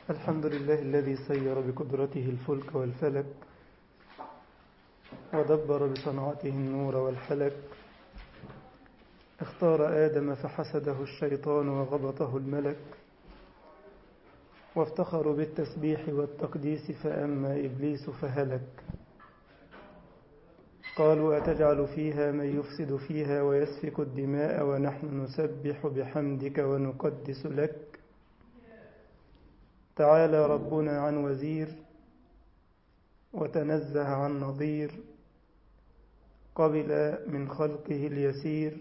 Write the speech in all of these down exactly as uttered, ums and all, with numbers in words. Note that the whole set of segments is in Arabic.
الحمد لله الذي سير بقدرته الفلك والفلك ودبر بصنعته النور والحلك. اختار آدم فحسده الشيطان وغبطه الملك، وافتخروا بالتسبيح والتقديس فأما إبليس فهلك. قالوا أتجعل فيها من يفسد فيها ويسفك الدماء ونحن نسبح بحمدك ونقدس لك. تعالى ربنا عن وزير وتنزه عن نظير، قبل من خلقه اليسير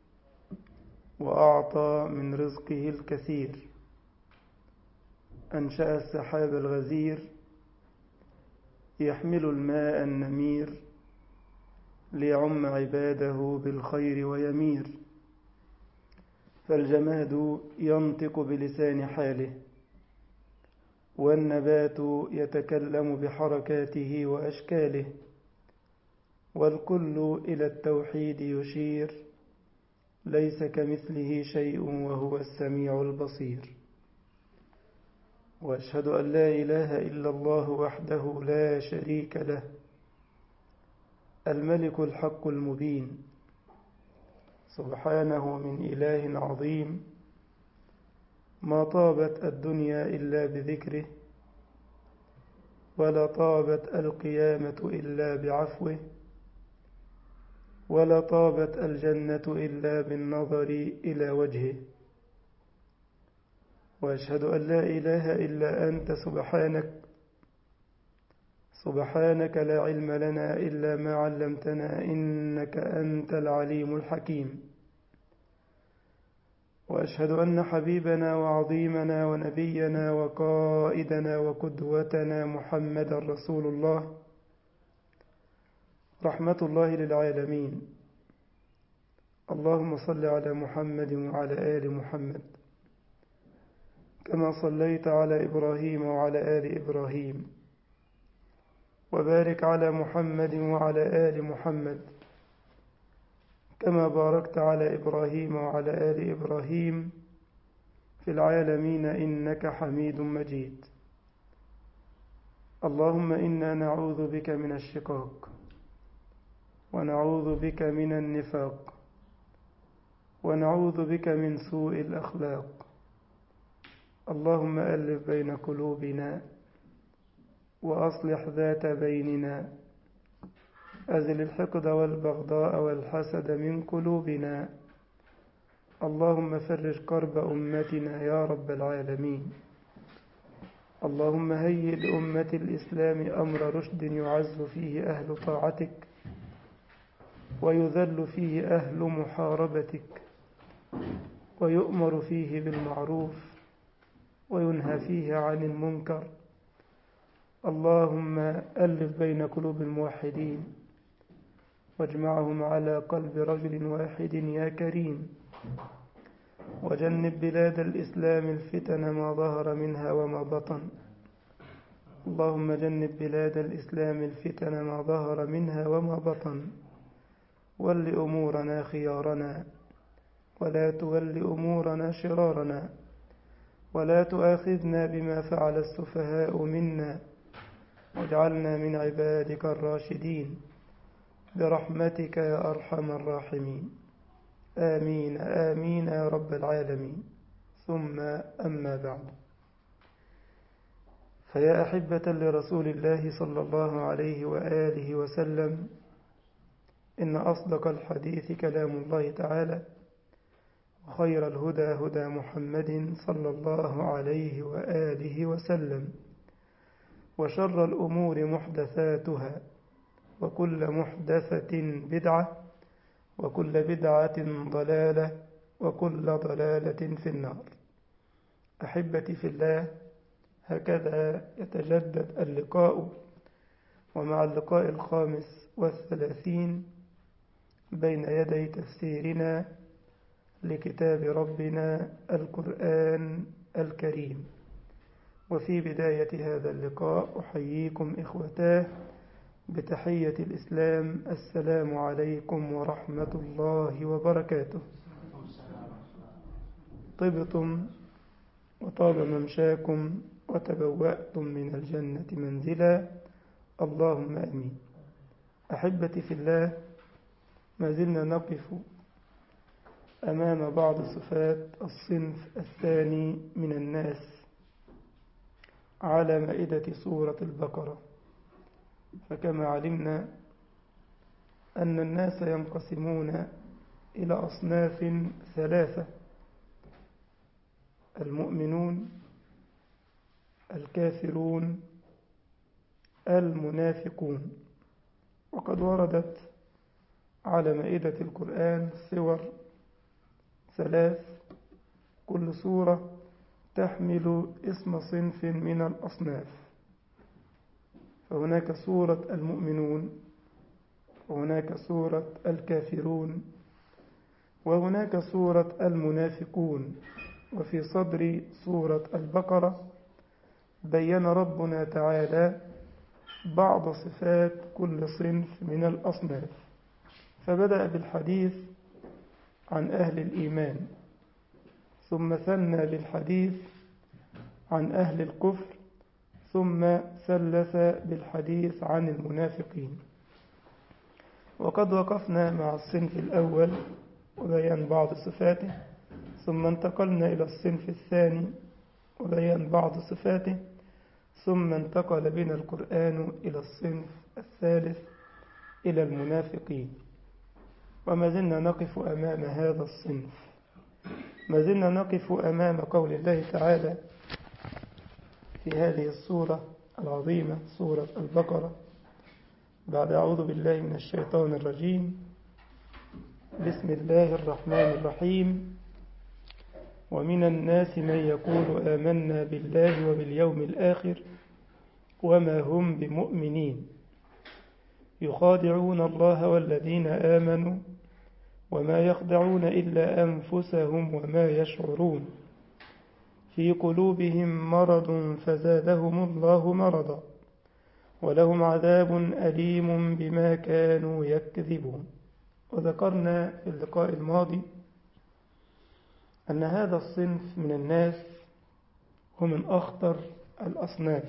وأعطى من رزقه الكثير. أنشأ السحاب الغزير يحمل الماء النمير ليعم عباده بالخير ويمير. فالجماد ينطق بلسان حاله، والنبات يتكلم بحركاته وأشكاله، والكل إلى التوحيد يشير، ليس كمثله شيء وهو السميع البصير. وأشهد أن لا إله إلا الله وحده لا شريك له، الملك الحق المبين، سبحانه من إله عظيم. ما طابت الدنيا إلا بذكره، ولا طابت القيامة إلا بعفوه، ولا طابت الجنة إلا بالنظر إلى وجهه. وأشهد أن لا إله إلا أنت سبحانك سبحانك لا علم لنا إلا ما علمتنا، إنك أنت العليم الحكيم. وأشهد أن حبيبنا وعظيمنا ونبينا وقائدنا وقدوتنا محمد رسول الله، رحمة الله للعالمين. اللهم صل على محمد وعلى آل محمد كما صليت على إبراهيم وعلى آل إبراهيم، وبارك على محمد وعلى آل محمد كما باركت على إبراهيم وعلى آل إبراهيم في العالمين إنك حميد مجيد. اللهم إنا نعوذ بك من الشقاق، ونعوذ بك من النفاق، ونعوذ بك من سوء الأخلاق. اللهم ألف بين قلوبنا وأصلح ذات بيننا، أزل الحقد والبغضاء والحسد من قلوبنا. اللهم فرج كرب أمتنا يا رب العالمين. اللهم هيئ لأمة الإسلام أمر رشد يعز فيه أهل طاعتك، ويذل فيه أهل محاربتك، ويؤمر فيه بالمعروف وينهى فيه عن المنكر. اللهم ألف بين قلوب الموحدين واجمعهم على قلب رجل واحد يا كريم. وجنب بلاد الإسلام الفتن ما ظهر منها وما بطن. اللهم جنب بلاد الإسلام الفتن ما ظهر منها وما بطن. ول أمورنا خيارنا، ولا تول أمورنا شرارنا، ولا تؤاخذنا بما فعل السفهاء منا، واجعلنا من عبادك الراشدين برحمتك يا أرحم الراحمين. آمين آمين يا رب العالمين. ثم أما بعد، فيا أحبة لرسول الله صلى الله عليه وآله وسلم، إن أصدق الحديث كلام الله تعالى، وخير الهدى هدى محمد صلى الله عليه وآله وسلم، وشر الأمور محدثاتها، وكل محدثة بدعة، وكل بدعة ضلالة، وكل ضلالة في النار. أحبتي في الله، هكذا يتجدد اللقاء، ومع اللقاء الخامس والثلاثين بين يدي تفسيرنا لكتاب ربنا القرآن الكريم. وفي بداية هذا اللقاء أحييكم إخوتاه بتحية الإسلام، السلام عليكم ورحمة الله وبركاته. طبتم وطاب ممشاكم وتبوأتم من الجنة منزلا، اللهم آمين. أحبتي في الله، ما زلنا نقف أمام بعض صفات الصنف الثاني من الناس على مائدة سورة البقرة. فكما علمنا أن الناس ينقسمون إلى أصناف ثلاثة: المؤمنون، الكافرون، المنافقون. وقد وردت على مائدة القرآن صور ثلاث، كل سورة تحمل اسم صنف من الأصناف. فهناك سورة المؤمنون، وهناك سورة الكافرون، وهناك سورة المنافقون. وفي صدر سورة البقرة بين ربنا تعالى بعض صفات كل صنف من الأصناف، فبدأ بالحديث عن أهل الإيمان، ثم ثنى بالحديث عن أهل الكفر، ثم ثلث بالحديث عن المنافقين. وقد وقفنا مع الصنف الأول وبيان بعض صفاته، ثم انتقلنا إلى الصنف الثاني وبيان بعض صفاته، ثم انتقل بنا القرآن إلى الصنف الثالث إلى المنافقين. وما زلنا نقف أمام هذا الصنف، ما زلنا نقف أمام قول الله تعالى في هذه السورة العظيمة، سورة البقرة، بعد أعوذ بالله من الشيطان الرجيم. بسم الله الرحمن الرحيم. ومن الناس من يقول آمنا بالله وباليوم الآخر وما هم بمؤمنين يخادعون الله والذين آمنوا وما يخدعون إلا أنفسهم وما يشعرون في قلوبهم مرض فزادهم الله مرضا ولهم عذاب أليم بما كانوا يكذبون. وذكرنا في اللقاء الماضي أن هذا الصنف من الناس هو من أخطر الأصناف.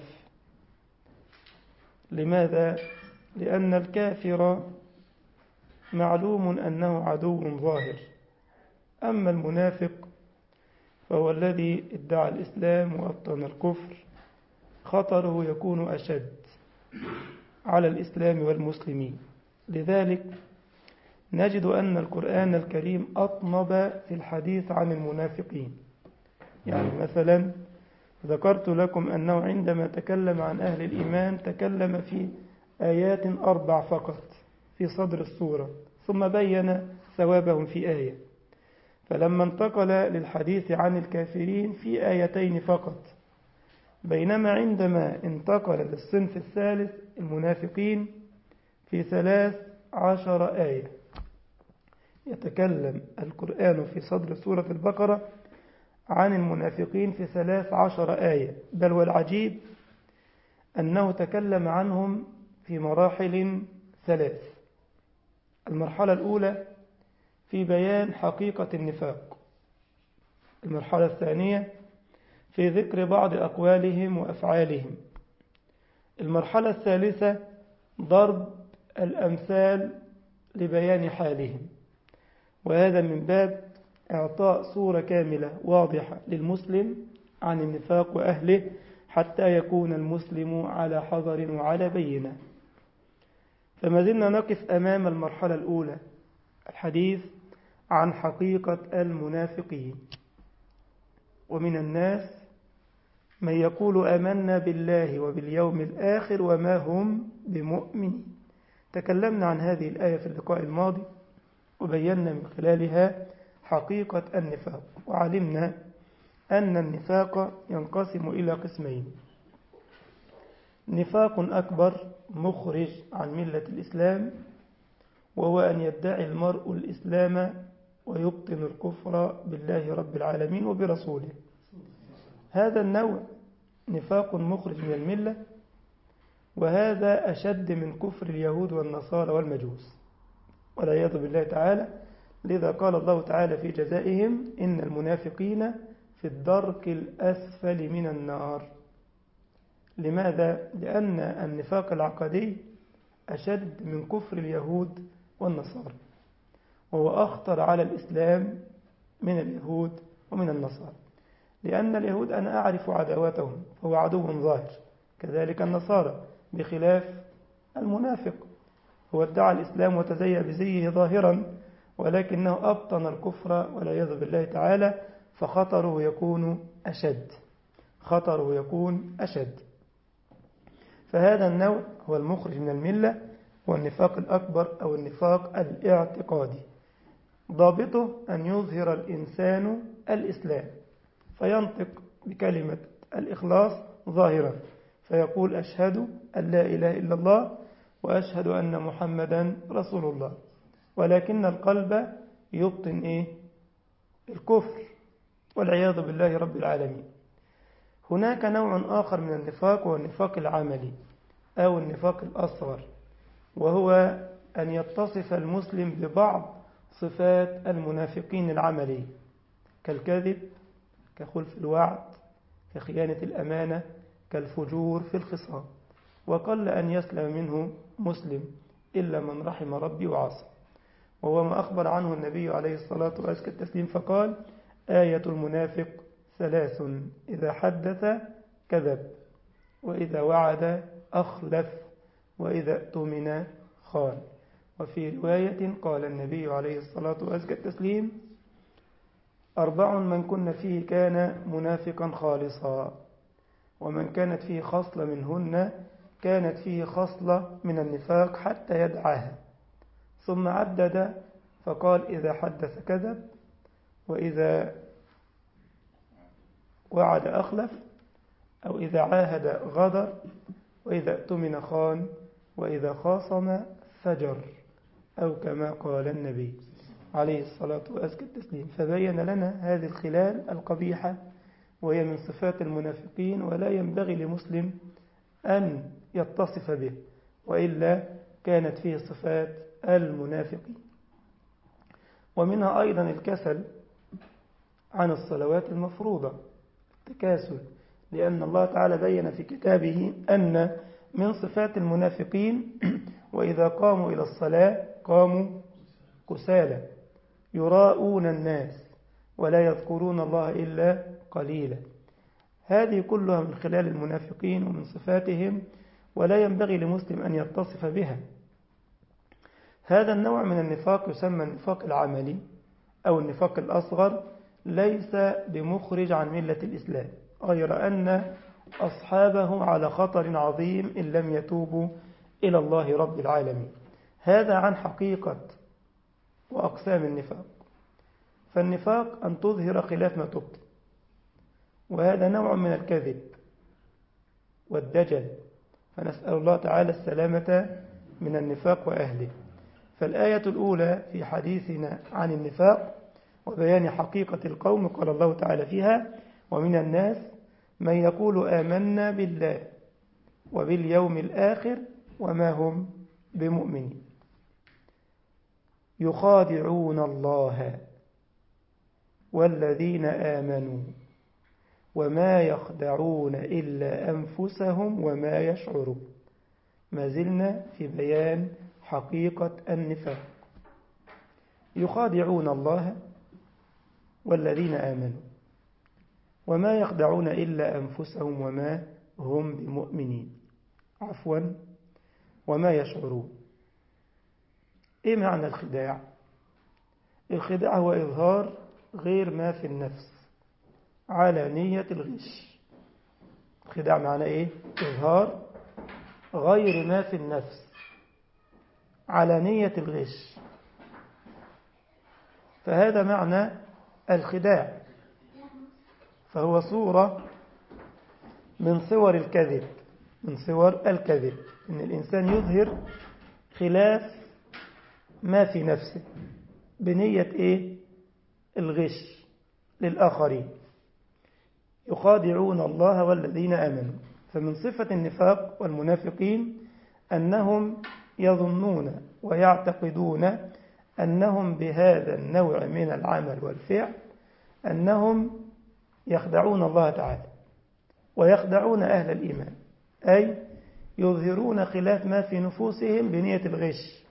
لماذا؟ لأن الكافر معلوم أنه عدو ظاهر، أما المنافق فهو الذي ادعى الإسلام وأبطن الكفر، خطره يكون أشد على الإسلام والمسلمين. لذلك نجد أن القرآن الكريم أطنب في الحديث عن المنافقين. يعني مثلا ذكرت لكم أنه عندما تكلم عن أهل الإيمان تكلم في آيات أربع فقط في صدر السورة، ثم بين ثوابهم في آية. فلما انتقل للحديث عن الكافرين في آيتين فقط، بينما عندما انتقل للصنف الثالث المنافقين في ثلاث عشر آية. يتكلم القرآن في صدر سورة البقرة عن المنافقين في ثلاث عشر آية، بل والعجيب أنه تكلم عنهم في مراحل ثلاث. المرحلة الأولى في بيان حقيقة النفاق، المرحلة الثانية في ذكر بعض أقوالهم وأفعالهم، المرحلة الثالثة ضرب الأمثال لبيان حالهم. وهذا من باب إعطاء صورة كاملة واضحة للمسلم عن النفاق وأهله، حتى يكون المسلم على حذر وعلى بينة. فما زلنا نقف أمام المرحلة الأولى، الحديث عن حقيقة المنافقين. ومن الناس من يقول آمنا بالله وباليوم الآخر وما هم بمؤمنين. تكلمنا عن هذه الآية في اللقاء الماضي وبينا من خلالها حقيقة النفاق، وعلمنا أن النفاق ينقسم إلى قسمين: نفاق أكبر مخرج عن ملة الإسلام، وهو أن يدعي المرء الإسلام ويبطن الكفر بالله رب العالمين وبرسوله. هذا النوع نفاق مخرج من الملة، وهذا أشد من كفر اليهود والنصارى والمجوس والعياذ بالله تعالى. لذا قال الله تعالى في جزائهم: إن المنافقين في الدرك الأسفل من النار. لماذا؟ لأن النفاق العقدي أشد من كفر اليهود والنصارى، وهو أخطر على الإسلام من اليهود ومن النصارى، لأن اليهود أنا أعرف عداوتهم فهو عدو ظاهر، كذلك النصارى، بخلاف المنافق هو ادعى الإسلام وتزيأ بزيه ظاهرا ولكنه أبطن الكفر والعياذ بالله تعالى، فخطره يكون أشد خطره يكون أشد فهذا النوع هو المخرج من الملة، والنفاق الأكبر أو النفاق الاعتقادي. ضابطه أن يظهر الإنسان الإسلام فينطق بكلمة الإخلاص ظاهرا فيقول أشهد أن لا إله إلا الله وأشهد أن محمدا رسول الله، ولكن القلب يبطن إيه؟ الكفر والعياذ بالله رب العالمين. هناك نوع آخر من النفاق وهو النفاق العملي أو النفاق الأصغر، وهو أن يتصف المسلم ببعض صفات المنافقين العملية كالكذب، كخلف الوعد، كخيانة الأمانة، كالفجور في الخصام، وقل أن يسلم منه مسلم إلا من رحم ربي وعصى، وهو ما أخبر عنه النبي عليه الصلاة والسلام فقال: آية المنافق ثلاث: إذا حدث كذب، وإذا وعد أخلف، وإذا اؤتمن خان. وفي رواية قال النبي عليه الصلاة والسلام: أربع من كن فيه كان منافقا خالصا، ومن كانت فيه خصلة منهن كانت فيه خصلة من النفاق حتى يدعاها، ثم عدد فقال: إذا حدث كذب، وإذا وعد أخلف، أو إذا عاهد غدر، وإذا اؤتمن خان، وإذا خاصم فجر، أو كما قال النبي عليه الصلاة والسلام. فبين لنا هذه الخلال القبيحة وهي من صفات المنافقين، ولا ينبغي لمسلم أن يتصف به، وإلا كانت فيه صفات المنافقين. ومنها أيضا الكسل عن الصلوات المفروضة، التكاسل، لأن الله تعالى بين في كتابه أن من صفات المنافقين وإذا قاموا إلى الصلاة قاموا كسالى يراءون الناس ولا يذكرون الله إلا قليلا. هذه كلها من خلال المنافقين ومن صفاتهم، ولا ينبغي لمسلم أن يتصف بها. هذا النوع من النفاق يسمى النفاق العملي أو النفاق الأصغر، ليس بمخرج عن ملة الإسلام، غير أن أصحابه على خطر عظيم إن لم يتوبوا إلى الله رب العالمين. هذا عن حقيقة وأقسام النفاق. فالنفاق أن تظهر خلاف ما تبطن، وهذا نوع من الكذب والدجل، فنسأل الله تعالى السلامة من النفاق وأهله. فالآية الأولى في حديثنا عن النفاق وبيان حقيقة القوم قال الله تعالى فيها: ومن الناس من يقول آمنا بالله وباليوم الآخر وما هم بمؤمنين يخادعون الله والذين آمنوا وما يخدعون إلا أنفسهم وما يشعرون. ما زلنا في بيان حقيقة النفاق. يخادعون الله والذين آمنوا وما يخدعون إلا أنفسهم وما هم بمؤمنين، عفوا وما يشعرون. إيه معنى الخداع؟ الخداع هو إظهار غير ما في النفس على نية الغش. الخداع معنى إيه؟ إظهار غير ما في النفس على نية الغش، فهذا معنى الخداع. فهو صورة من صور الكذب من صور الكذب إن الإنسان يظهر خلاف ما في نفسه بنية إيه؟ الغش للآخرين. يخادعون الله والذين آمنوا. فمن صفة النفاق والمنافقين أنهم يظنون ويعتقدون أنهم بهذا النوع من العمل والفعل أنهم يخدعون الله تعالى ويخدعون أهل الإيمان، أي يظهرون خلاف ما في نفوسهم بنية الغش.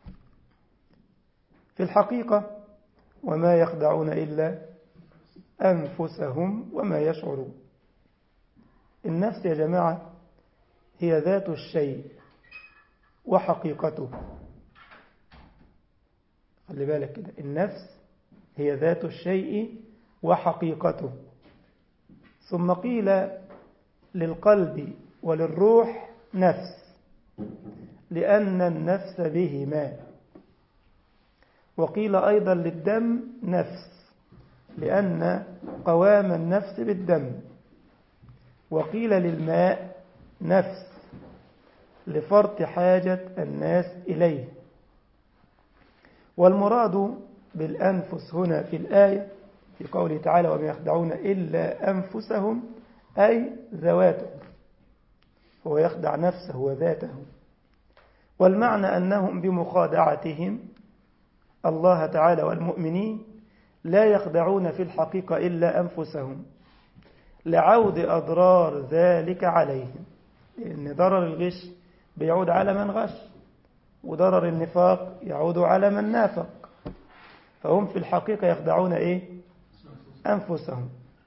في الحقيقة وما يخدعون إلا أنفسهم وما يشعرون. النفس يا جماعة هي ذات الشيء وحقيقته. خلي بالك كده، النفس هي ذات الشيء وحقيقته. ثم قيل للقلب وللروح نفس لأن النفس بهما، وقيل أيضا للدم نفس لأن قوام النفس بالدم، وقيل للماء نفس لفرط حاجة الناس إليه. والمراد بالأنفس هنا في الآية في قوله تعالى وما يخدعون إلا أنفسهم أي ذواتهم، هو يخدع نفسه وذاته. والمعنى أنهم بمخادعتهم الله تعالى والمؤمنين لا يخدعون في الحقيقة إلا أنفسهم لعود أضرار ذلك عليهم، لأن ضرر الغش بيعود على من غش، وضرر النفاق يعود على من نافق، فهم في الحقيقة يخدعون إيه؟ أنفسهم.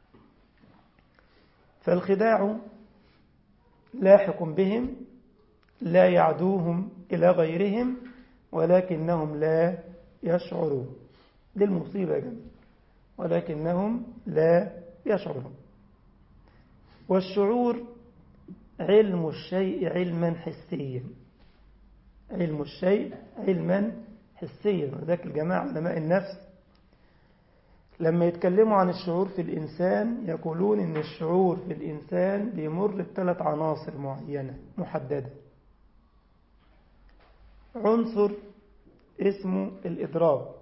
فالخداع لاحق بهم لا يعدوهم إلى غيرهم ولكنهم لا يشعرون. دي المصيبة يا جماعة، ولكنهم لا يشعرون. والشعور علم الشيء علما حسيا، علم الشيء علما حسيا. وذلك الجماعة علماء النفس لما يتكلموا عن الشعور في الإنسان يقولون إن الشعور في الإنسان بيمر بثلاث عناصر معينة محددة. عنصر اسمه الإدراك،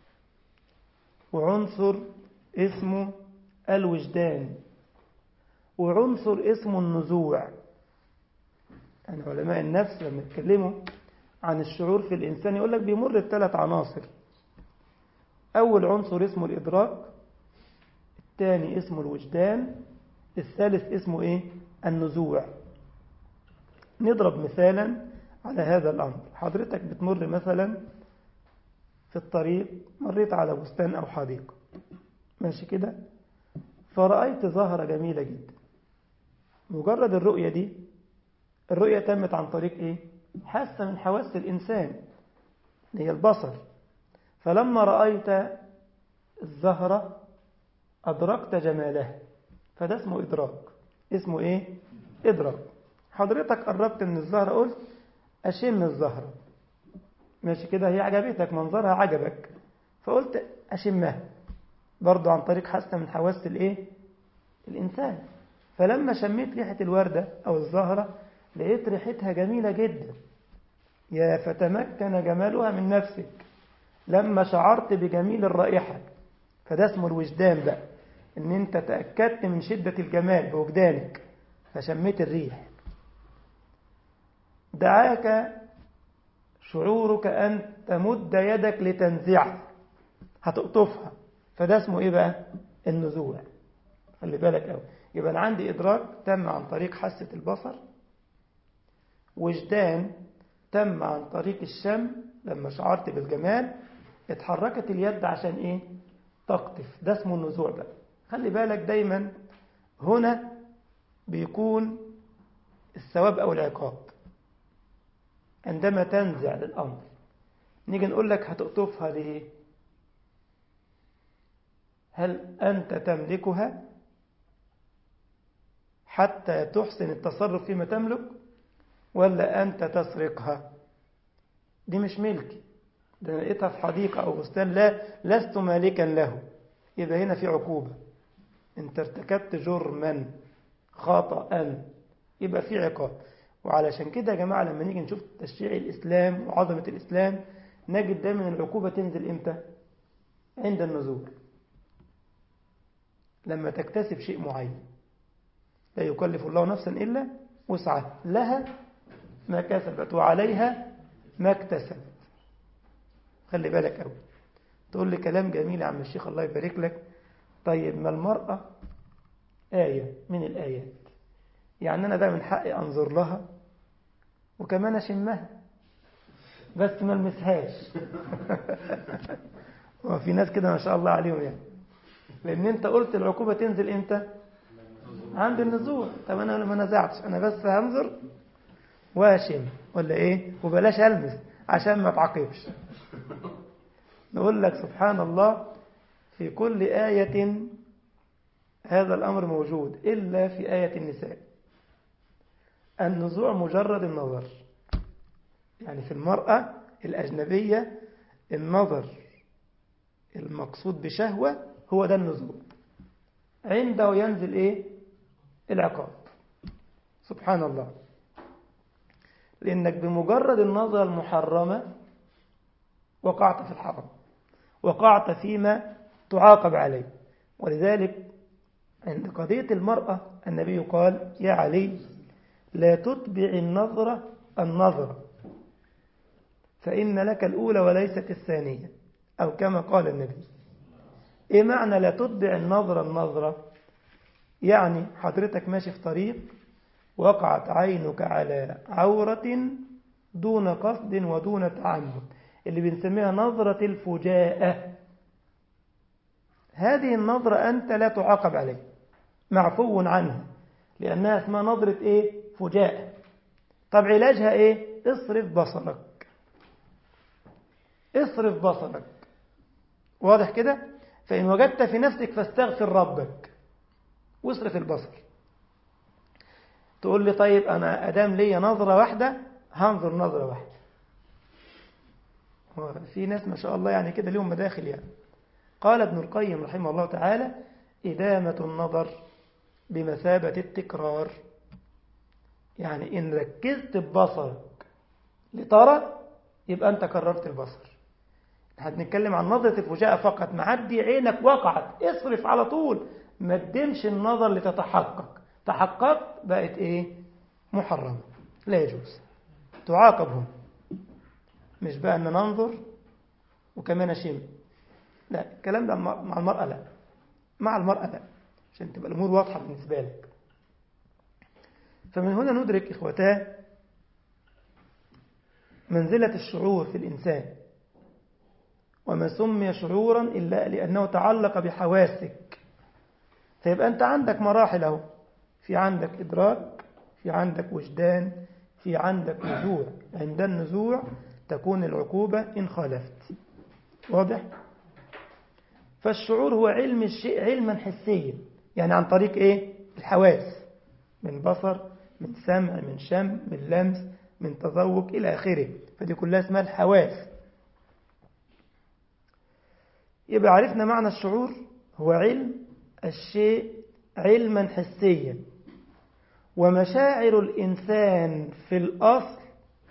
وعنصر اسمه الوجدان، وعنصر اسمه النزوع. يعني علماء النفس لما يتكلموا عن الشعور في الإنسان يقول لك بيمر بثلاث عناصر. أول عنصر اسمه الإدراك، الثاني اسمه الوجدان، الثالث اسمه إيه؟ النزوع. نضرب مثالا على هذا الأمر. حضرتك بتمر مثلا في الطريق، مريت على بستان أو حديقة ماشي كده، فرأيت زهرة جميلة جدا. مجرد الرؤية دي، الرؤية تمت عن طريق إيه؟ حاسة من حواس الإنسان هي البصر. فلما رأيت الزهرة أدركت جمالها، فده اسمه إدراك. اسمه إيه؟ إدراك. حضرتك قربت من الزهرة، قلت أشم الزهرة ماشي كده، هي عجبتك، منظرها عجبك، فقلت أشمها برضو عن طريق حاسة من حواس الإيه؟ الإنسان. فلما شميت ريحة الوردة أو الزهرة لقيت ريحتها جميلة جدا، يا فتمكن جمالها من نفسك لما شعرت بجميل الرائحة، فده اسمه الوجدان بقى، ان انت تأكدت من شدة الجمال بوجدانك فشميت الريح. دعاك شعورك أن تمد يدك لتنزعها، هتقطفها، فده اسمه ايه بقى؟ النزوع. خلي بالك قوي. يبقى أنا عندي إدراك تم عن طريق حاسة البصر، وجدان تم عن طريق الشم لما شعرت بالجمال، اتحركت اليد عشان ايه؟ تقطف، ده اسمه النزوع بقى. خلي بالك دايما هنا بيكون الثواب أو العقاب عندما تنزع للأمر. نيجي نقول لك هتقطفها ليه؟ هل أنت تملكها حتى تحسن التصرف فيما تملك، ولا أنت تسرقها؟ دي مش ملكي، ده لقيتها في حديقة أو بستان لا لست مالكا له، يبقى هنا في عقوبة. انت ارتكبت جرما خطأ، يبقى في عقاب. وعلشان كده يا جماعة لما نيجي نشوف تشريع الإسلام وعظمة الإسلام نجد دايما العقوبة تنزل إمتى؟ عند النزول، لما تكتسب شيء معين. لا يكلف الله نفسا إلا وسعها، لها ما كسبت وعليها ما اكتسبت. خلي بالك أوي. تقول لي كلام جميل يا عم الشيخ الله يبارك لك. طيب ما المرأة آية من الآيات، يعني أنا بقى من حقي أنظر لها وكمان أشمها بس ما المسهاش. وفي ناس كده ما شاء الله عليهم يعني، لأن أنت قلت العقوبة تنزل إمتى؟ عند النزول. طب أنا ما نزعتش، أنا بس هنظر واشم ولا إيه، وبلاش ألمس عشان ما تعاقبش. نقول لك سبحان الله في كل آية هذا الأمر موجود إلا في آية النساء. النزوع مجرد النظر، يعني في المرأة الأجنبية النظر المقصود بشهوة هو ده النزوع، عنده ينزل إيه؟ العقاب. سبحان الله، لأنك بمجرد النظرة المحرمة وقعت في الحرام، وقعت فيما تعاقب عليه. ولذلك عند قضية المرأة النبي قال يا علي لا تتبع النظرة النظرة فإن لك الأولى وليست الثانية، أو كما قال النبي. إيه معنى لا تتبع النظرة النظرة؟ يعني حضرتك ماشي في طريق وقعت عينك على عورة دون قصد ودون تعمد، اللي بنسميها نظرة الفجاءة. هذه النظرة أنت لا تعاقب عليها، معفو عنها، لأنها اسمها نظرة إيه؟ فجاءة. طب علاجها إيه؟ اصرف بصرك، اصرف بصرك. واضح كده؟ فإن وجدت في نفسك فاستغفر ربك واصرف البصر. تقول لي طيب أنا أدام لي نظرة واحدة هنظر نظرة واحدة. في ناس ما شاء الله يعني كده لهم مداخل يعني. قال ابن القيم رحمه الله تعالى إدامة النظر بمثابة التكرار، يعني إن ركزت ببصرك لترى يبقى أنت كررت البصر. هنتكلم عن نظرة الفجاءة فقط، معدي عينك وقعت اصرف على طول، ما تدمش النظر لتتحقق، تحققت بقت إيه؟ محرمة، لا يجوز، تعاقبهم. مش بقى أن ننظر وكمان أشم، لا، الكلام ده مع المرأة لا، مع المرأة لا، عشان تبقى الأمور واضحة بالنسبة لك. فمن هنا ندرك إخوتاه منزلة الشعور في الإنسان، وما سمي شعورا إلا لأنه تعلق بحواسك. فيبقى أنت عندك مراحل أهو، في عندك إدراك، في عندك وجدان، في عندك نزوع. عند النزوع تكون العقوبة إن خالفت. واضح؟ فالشعور هو علم الشيء علما حسيا، يعني عن طريق إيه؟ الحواس، من بصر، من سمع، من شم، من لمس، من تذوق إلى آخره. فدي كلها اسمها الحواس. يبقى عرفنا معنى الشعور هو علم الشيء علما حسيا. ومشاعر الإنسان في الأصل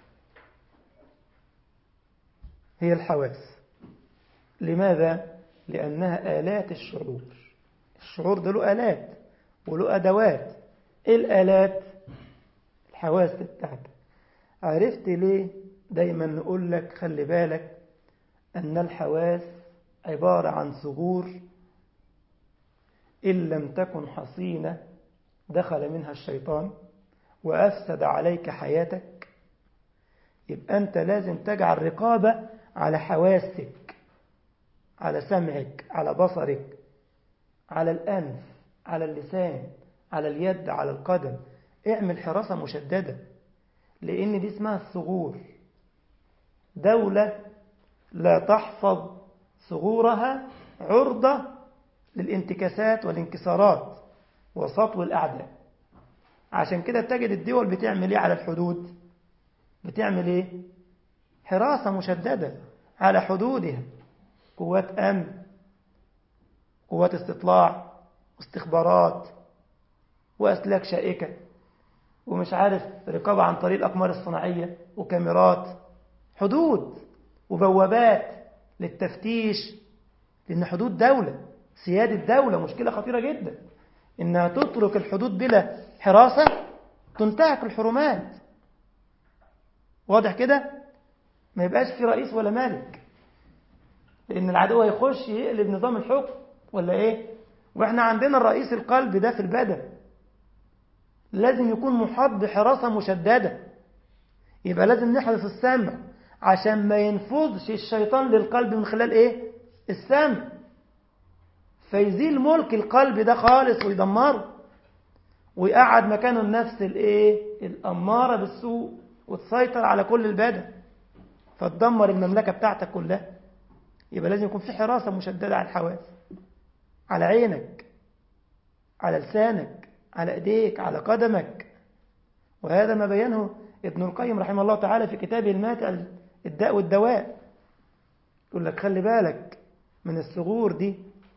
هي الحواس. لماذا؟ لأنها آلات الشعور. الشعور ده له آلات وله أدوات. إيه الآلات؟ الحواس بتاعتك. عرفت ليه دايما نقول لك خلي بالك أن الحواس عبارة عن ثغور إن لم تكن حصينة دخل منها الشيطان وأفسد عليك حياتك. يبقى أنت لازم تجعل رقابة على حواسك، على سمعك، على بصرك، على الأنف، على اللسان، على اليد، على القدم. اعمل حراسة مشددة، لأن دي اسمها الثغور. دولة لا تحفظ ثغورها عرضة للانتكاسات والانكسارات وسطو الأعداء. عشان كده تجد الدول بتعمل ايه على الحدود؟ بتعمل ايه؟ حراسة مشددة على حدودها، قوات أمن، قوات استطلاع، استخبارات، وأسلاك شائكة، ومش عارف رقابة عن طريق الأقمار الصناعية وكاميرات، حدود وبوابات للتفتيش. لأن حدود دولة، سيادة دولة، مشكلة خطيرة جدا إنها تترك الحدود بلا حراسة تنتهك الحرمات. واضح كده؟ ما يبقاش في رئيس ولا مالك، لأن العدو هيخش يقلب نظام الحكم ولا إيه؟ وإحنا عندنا الرئيس القلب ده في البدن، لازم يكون محاط بحراسة مشددة. يبقى لازم نحرص السمع عشان ما ينفذش الشيطان للقلب من خلال إيه؟ السمع، فيزيل ملك القلب ده خالص ويدمره، ويقعد مكانه النفس الإيه؟ الأمارة بالسوء، وتسيطر على كل البدن، فتدمر المملكة بتاعتك كلها. يبقى لازم يكون في حراسة مشددة على الحواس، على عينك، على لسانك، على ايديك، على قدمك. وهذا ما بينه ابن القيم رحمه الله تعالى في كتابه الماتع الداء والدواء. يقول لك خلي بالك من الثغور دي،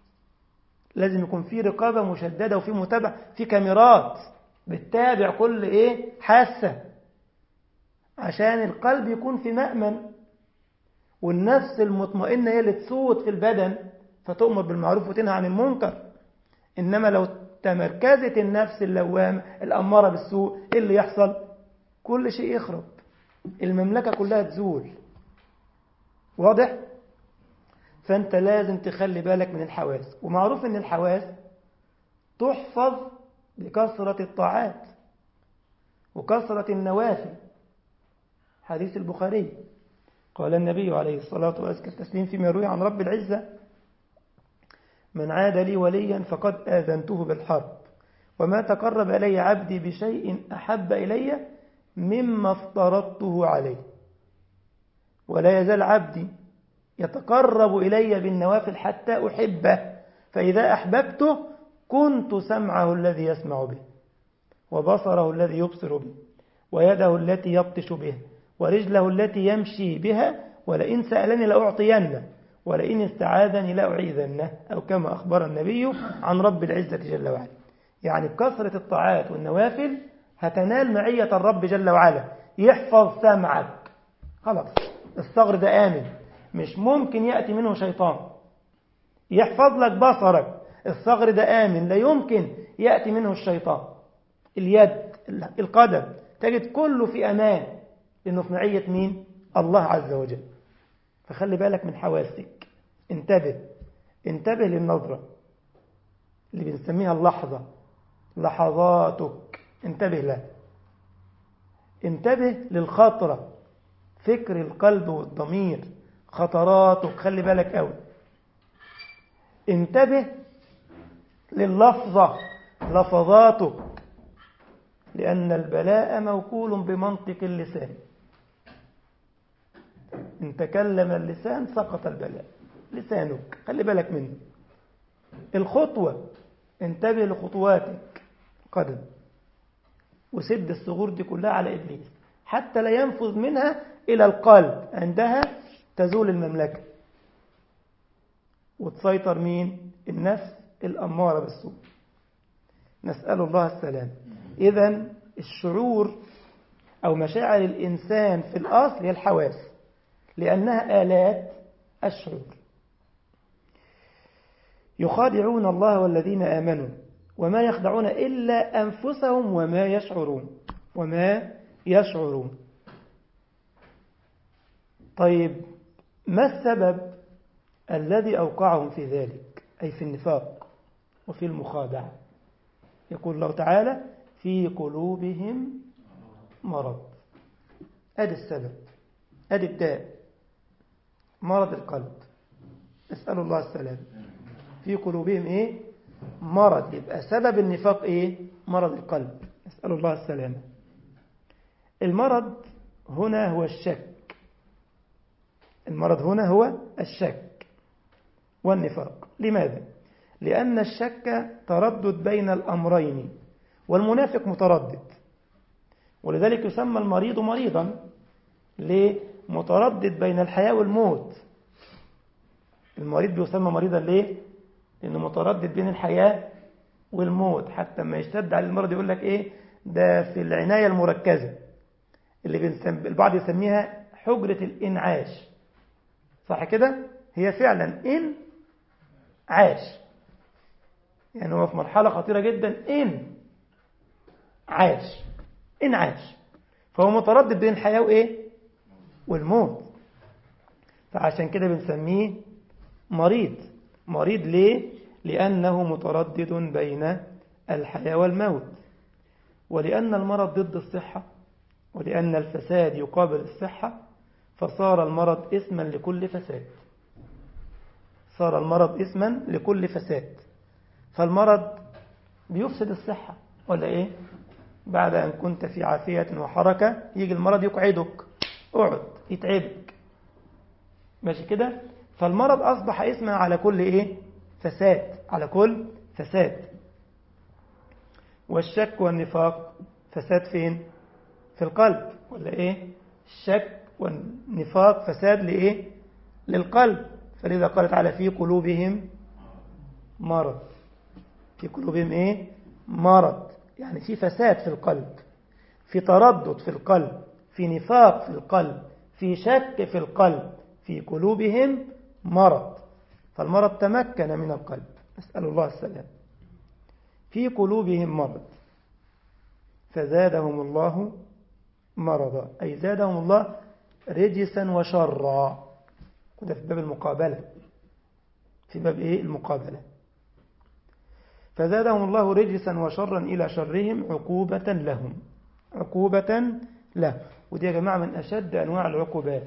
لازم يكون في رقابة مشددة وفي متابعة، في كاميرات بتتابع كل ايه حاسة، عشان القلب يكون في مأمن، والنفس المطمئنة هي اللي تسود في البدن فتؤمر بالمعروف وتنهى عن المنكر. إنما لو تمركزت النفس اللوامة الأمارة بالسوء، إيه اللي يحصل؟ كل شيء يخرب، المملكة كلها تزول. واضح؟ فأنت لازم تخلي بالك من الحواس. ومعروف أن الحواس تحفظ بكثرة الطاعات وكثرة النوافل. حديث البخاري قال النبي عليه الصلاة والتسليم فيما يروي عن رب العزة: من عاد لي وليا فقد آذنته بالحرب، وما تقرب إلي عبدي بشيء أحب إلي مما افترضته عليه، ولا يزال عبدي يتقرب إلي بالنوافل حتى أحبه، فإذا أحببته كنت سمعه الذي يسمع به، وبصره الذي يبصر به، ويده التي يبطش به، ورجله التي يمشي بها، ولئن سألني لأعطينه، ولئن استعاذني لأعيذنه، أو كما أخبر النبي عن رب العزة جل وعلا. يعني بكثرة الطاعات والنوافل هتنال معية الرب جل وعلا. يحفظ سمعك، خلاص الصغر ده آمن، مش ممكن يأتي منه شيطان. يحفظ لك بصرك، الصغر ده آمن، لا يمكن يأتي منه الشيطان. اليد، القدم، تجد كله في أمان، لأنه في معية مين؟ الله عز وجل. فخلي بالك من حواسك، انتبه انتبه للنظرة اللي بنسميها اللحظة، لحظاتك انتبه لها. انتبه للخطرة، فكر القلب والضمير، خطراتك خلي بالك قوي. انتبه لللفظة، لفظاتك، لأن البلاء موكول بمنطق اللسان. إن تكلم اللسان سقط البلاء، لسانك خلي بالك منه. الخطوة، انتبه لخطواتك، قدم، وسد الثغور دي كلها على إبليس حتى لا ينفذ منها إلى القلب، عندها تزول المملكة وتسيطر مين؟ النفس الأمارة بالسوء. نسأل الله السلام. إذن الشعور أو مشاعر الإنسان في الأصل هي الحواس، لأنها آلات الشعور. يخادعون الله والذين آمنوا وما يخدعون إلا أنفسهم وما يشعرون وما يشعرون. طيب ما السبب الذي أوقعهم في ذلك، أي في النفاق وفي المخادعة؟ يقول الله تعالى: في قلوبهم مرض. أدي السبب، أدي الداء، مرض القلب، نسأل الله السلام. في قلوبهم إيه؟ مرض. يبقى سبب النفاق إيه؟ مرض القلب، نسأل الله السلام. المرض هنا هو الشك، المرض هنا هو الشك والنفاق. لماذا؟ لأن الشك تردد بين الأمرين، والمنافق متردد، ولذلك يسمى المريض مريضا. ليه؟ متردد بين الحياة والموت. المريض بيسمى مريضا ليه؟ لأنه متردد بين الحياة والموت. حتى ما يشتد على المرض يقول لك إيه؟ ده في العناية المركزة اللي بنسم... البعض يسميها حجرة الإنعاش، صح كده؟ هي فعلا إن عاش، يعني هو في مرحلة خطيرة جدا، إن عاش إن عاش، فهو متردد بين الحياة وإيه؟ والموت. فعشان كده بنسميه مريض. مريض ليه؟ لأنه متردد بين الحياة والموت. ولأن المرض ضد الصحة، ولأن الفساد يقابل الصحة، فصار المرض اسما لكل فساد. صار المرض اسما لكل فساد. فالمرض بيفسد الصحة ولا إيه؟ بعد أن كنت في عافية وحركة يجي المرض يقعدك، اقعد يتعبك، ماشي كده. فالمرض أصبح اسما على كل إيه؟ فساد، على كل فساد. والشك والنفاق فساد فين؟ في القلب ولا إيه؟ الشك والنفاق فساد لإيه؟ للقلب. فلذا قال تعالى في قلوبهم مرض. في قلوبهم إيه؟ مرض، يعني في فساد في القلب، في تردد في القلب، في نفاق في القلب، في شك في القلب، في قلوبهم مرض. فالمرض تمكن من القلب، نسأل الله السلام. في قلوبهم مرض فزادهم الله مرضا، أي زادهم الله رجسا وشرا. وده في باب المقابلة، في باب إيه؟ المقابلة. فزادهم الله رجسا وشرا إلى شرهم عقوبة لهم، عقوبة له. ودي يا جماعة من أشد أنواع العقوبات،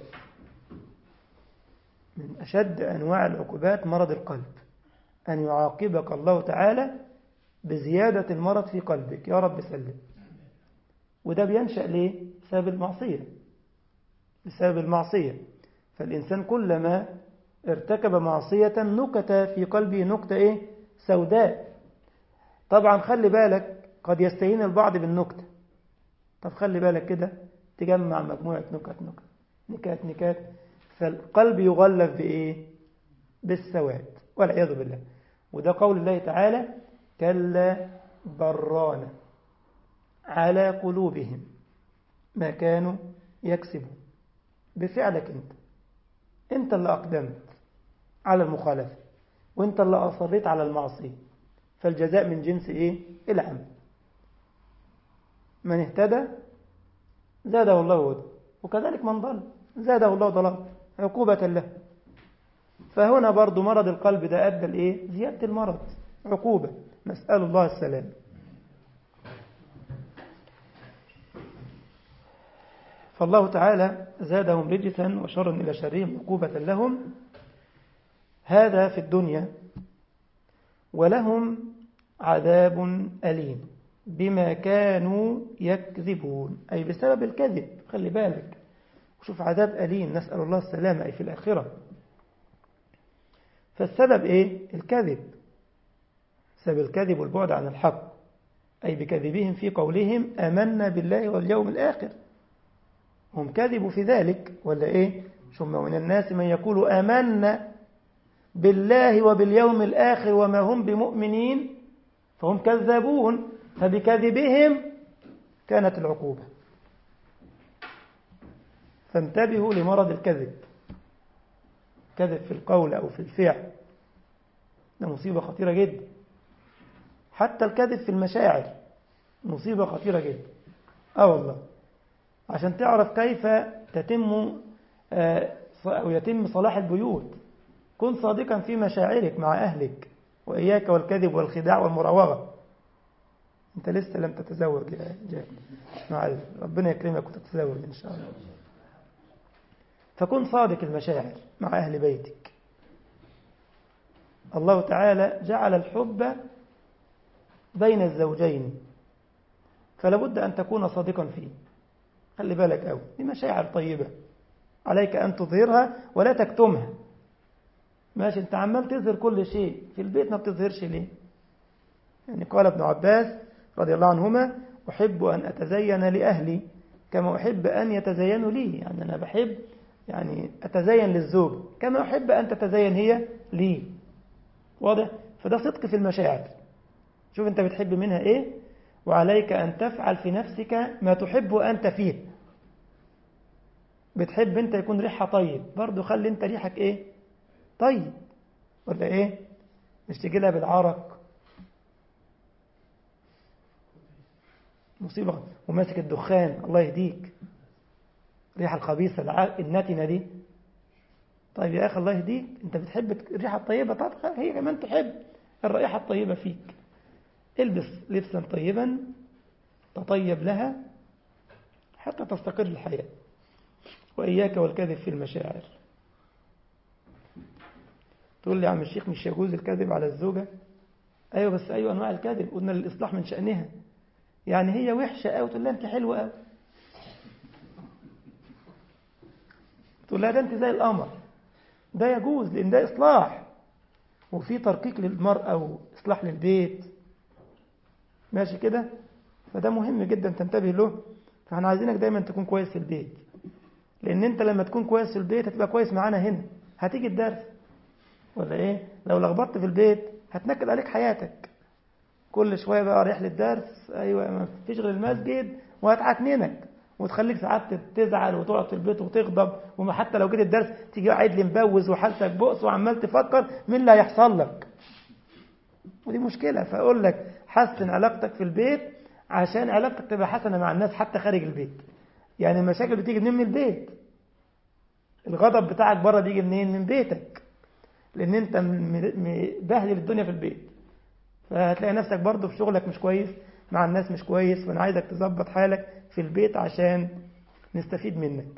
من أشد أنواع العقوبات مرض القلب، أن يعاقبك الله تعالى بزيادة المرض في قلبك، يا رب سلم. وده بينشأ ليه؟ بسبب المعصية، بسبب المعصية. فالإنسان كلما ارتكب معصية نكت في قلبه نكتة إيه؟ سوداء. طبعا خلي بالك، قد يستهين البعض بالنكتة. طب خلي بالك كده، تجمع مجموعة نكت نكت نكات نكات، فالقلب يغلف بإيه؟ بالسواد والعياذ بالله. وده قول الله تعالى كلا بران على قلوبهم ما كانوا يكسبون. بفعلك انت انت اللي أقدمت على المخالفة، وانت اللي أصريت على المعصية، فالجزاء من جنس ايه؟ العمل. من اهتدى زاده الله هدى، وكذلك من ضل زاده الله ضلال عقوبة له. فهنا برضو مرض القلب ده أدى لإيه؟ زيادة المرض، عقوبة، نسأل الله السلام. فالله تعالى زادهم رجسا وشرا إلى شرهم عقوبة لهم، هذا في الدنيا. ولهم عذاب أليم بما كانوا يكذبون، أي بسبب الكذب. خلي بالك وشوف عذاب أليم، نسأل الله السلامة، أي في الآخرة. فالسبب إيه؟ الكذب، سبب الكذب والبعد عن الحق، أي بكذبهم في قولهم آمنا بالله واليوم الآخر. هم كذبوا في ذلك ولا إيه؟ ثم من الناس من يقول آمنا بالله وباليوم الآخر وما هم بمؤمنين، فهم كذابون. فبكذبهم كانت العقوبة. فانتبهوا لمرض الكذب، كذب في القول أو في الفعل، ده مصيبة خطيرة جدا. حتى الكذب في المشاعر مصيبة خطيرة جدا. آه والله، عشان تعرف كيف تتم أو يتم صلاح البيوت، كن صادقا في مشاعرك مع أهلك، وإياك والكذب والخداع والمراوغة. أنت لسه لم تتزوج يا جاد، مع ربنا يكرمك وتتزوج إن شاء الله. فكن صادق المشاعر مع أهل بيتك. الله تعالى جعل الحب بين الزوجين، فلا بد أن تكون صادقا فيه. خلي بالك أوي، دي مشاعر طيبة عليك أن تظهرها ولا تكتمها. ماشي، أنت عمال تظهر كل شيء في البيت، ما بتظهرش ليه؟ يعني قال ابن عباس رضي الله عنهما أحب أن أتزين لأهلي كما أحب أن يتزينوا لي. يعني أنا بحب يعني أتزين للزوج كما أحب أن تتزين هي لي. واضح؟ فده صدق في المشاعر. شوف أنت بتحب منها إيه، وعليك أن تفعل في نفسك ما تحب أنت فيه. بتحب أنت يكون ريحها طيب، برضو خلي أنت ريحك إيه؟ طيب ولا إيه؟ مش تجيلها بالعرق، مصيبة. وماسك الدخان، الله يهديك، ريحة الخبيثة النتنة دي. طيب يا أخي الله يهديك، أنت بتحب الريحة الطيبة، طب هي كمان تحب الرائحة الطيبة فيك. البس لبسا طيبا تطيب لها حتى تستقر الحياة. وإياك والكذب في المشاعر. تقول لي يا عم الشيخ مش يجوز الكذب على الزوجة؟ أيوة بس أيوة أنواع الكذب، قلنا للإصلاح من شأنها. يعني هي وحشة أو تقول لها أنت حلوة أو تقول لها ده أنت زي القمر، ده يجوز لأن ده إصلاح، وفي ترقيق للمرأة وإصلاح للبيت، ماشي كده؟ فده مهم جدا تنتبه له. فاحنا عايزينك دايما تكون كويس في البيت، لأن أنت لما تكون كويس في البيت هتبقى كويس معانا هنا، هتيجي الدرس ولا إيه؟ لو لخبطت في البيت هتنكد عليك حياتك، كل شوية بقى رايح للدرس، أيوة ما فيش غير المسجد، وهتعكننك وتخليك ساعات تزعل وتقعد في البيت وتغضب، وما حتى لو جيت الدرس تيجي قاعد لي مبوز وحالتك بؤس وعمال تفكر مين اللي هيحصل لك، ودي مشكلة. فأقول لك حسن علاقتك في البيت عشان علاقتك تبقى حسنة مع الناس حتى خارج البيت. يعني المشاكل بتيجي منين؟ من البيت. الغضب بتاعك بره بيجي منين؟ من بيتك، لأن أنت مبهدل الدنيا في البيت. فهتلاقي نفسك برضه في شغلك مش كويس، مع الناس مش كويس، وأنا عايزك تظبط حالك في البيت عشان نستفيد منك.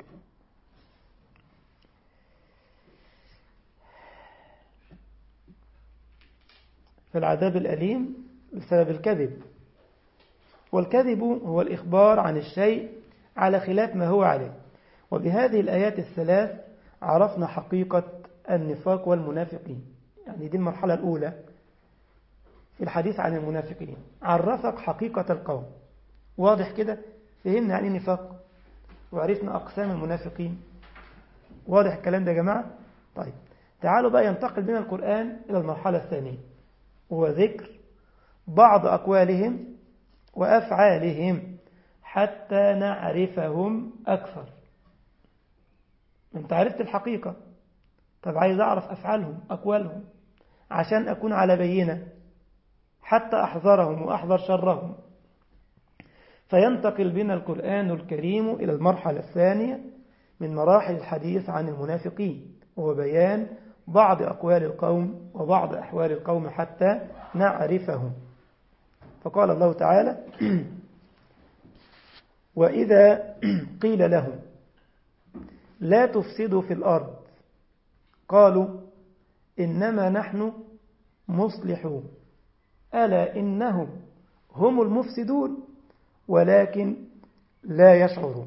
فالعذاب الأليم بسبب الكذب. والكذب هو الإخبار عن الشيء على خلاف ما هو عليه. وبهذه الآيات الثلاث عرفنا حقيقة النفاق والمنافقين. يعني دي المرحلة الأولى في الحديث عن المنافقين، عرفك حقيقة القوم. واضح كده؟ فهمنا يعني نفاق وعرفنا أقسام المنافقين. واضح الكلام ده يا جماعة؟ طيب تعالوا بقى ينتقل بنا القرآن إلى المرحلة الثانية، وهو ذكر بعض أقوالهم وأفعالهم حتى نعرفهم أكثر. أنت عرفت الحقيقة، طب عايز أعرف أفعالهم أقوالهم عشان أكون على بينة حتى أحذرهم وأحذر شرهم. فينتقل بنا القرآن الكريم إلى المرحلة الثانية من مراحل الحديث عن المنافقين، وهو بيان بعض أقوال القوم وبعض أحوال القوم حتى نعرفهم. فقال الله تعالى: وإذا قيل لهم لا تفسدوا في الأرض قالوا إنما نحن مصلحون ألا إنهم هم المفسدون ولكن لا يشعرون.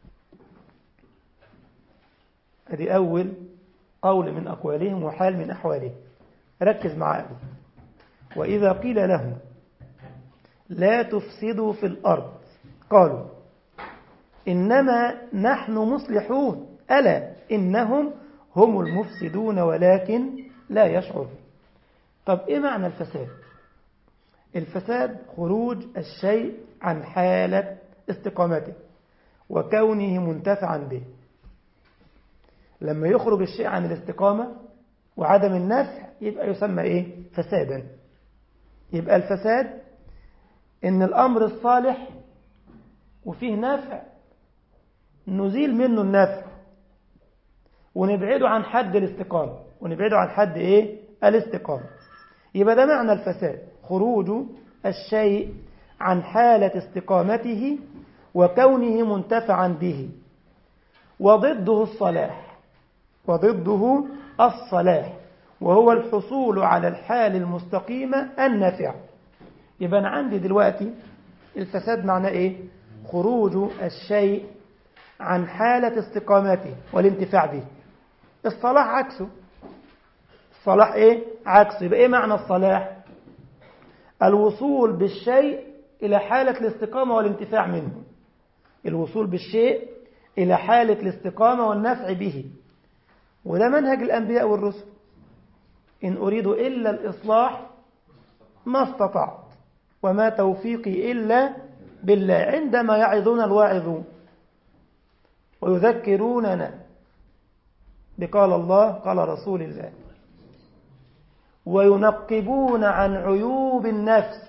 هذه أول قول من أقوالهم وحال من أحوالهم. ركز معايا. وإذا قيل لهم لا تفسدوا في الأرض قالوا إنما نحن مصلحون ألا إنهم هم المفسدون ولكن لا يشعرون. طب إيه معنى الفساد؟ الفساد خروج الشيء عن حالة استقامته وكونه منتفعا به. لما يخرج الشيء عن الاستقامة وعدم النفع يبقى يسمى إيه؟ فسادا. يبقى الفساد إن الأمر الصالح وفيه نفع نزيل منه النفع ونبعده عن حد الاستقامة، ونبعده عن حد إيه؟ الاستقامة. يبقى ده معنى الفساد، خروج الشيء عن حالة استقامته وكونه منتفعا به. وضده الصلاح، وضده الصلاح وهو الحصول على الحال المستقيمة النافعة. يبقى أنا عندي دلوقتي الفساد معناه إيه؟ خروج الشيء عن حالة استقامته والانتفاع به. الصلاح عكسه. الصلاح إيه؟ عكسه. يبقى إيه معنى الصلاح؟ الوصول بالشيء إلى حالة الاستقامة والانتفاع منه. الوصول بالشيء إلى حالة الاستقامة والنفع به. وده منهج الأنبياء والرسل. إن أريد إلا الإصلاح ما استطعت وما توفيقي إلا بالله. عندما يعظون الواعظون ويذكروننا بقال الله قال رسول الله وينقبون عن عيوب النفس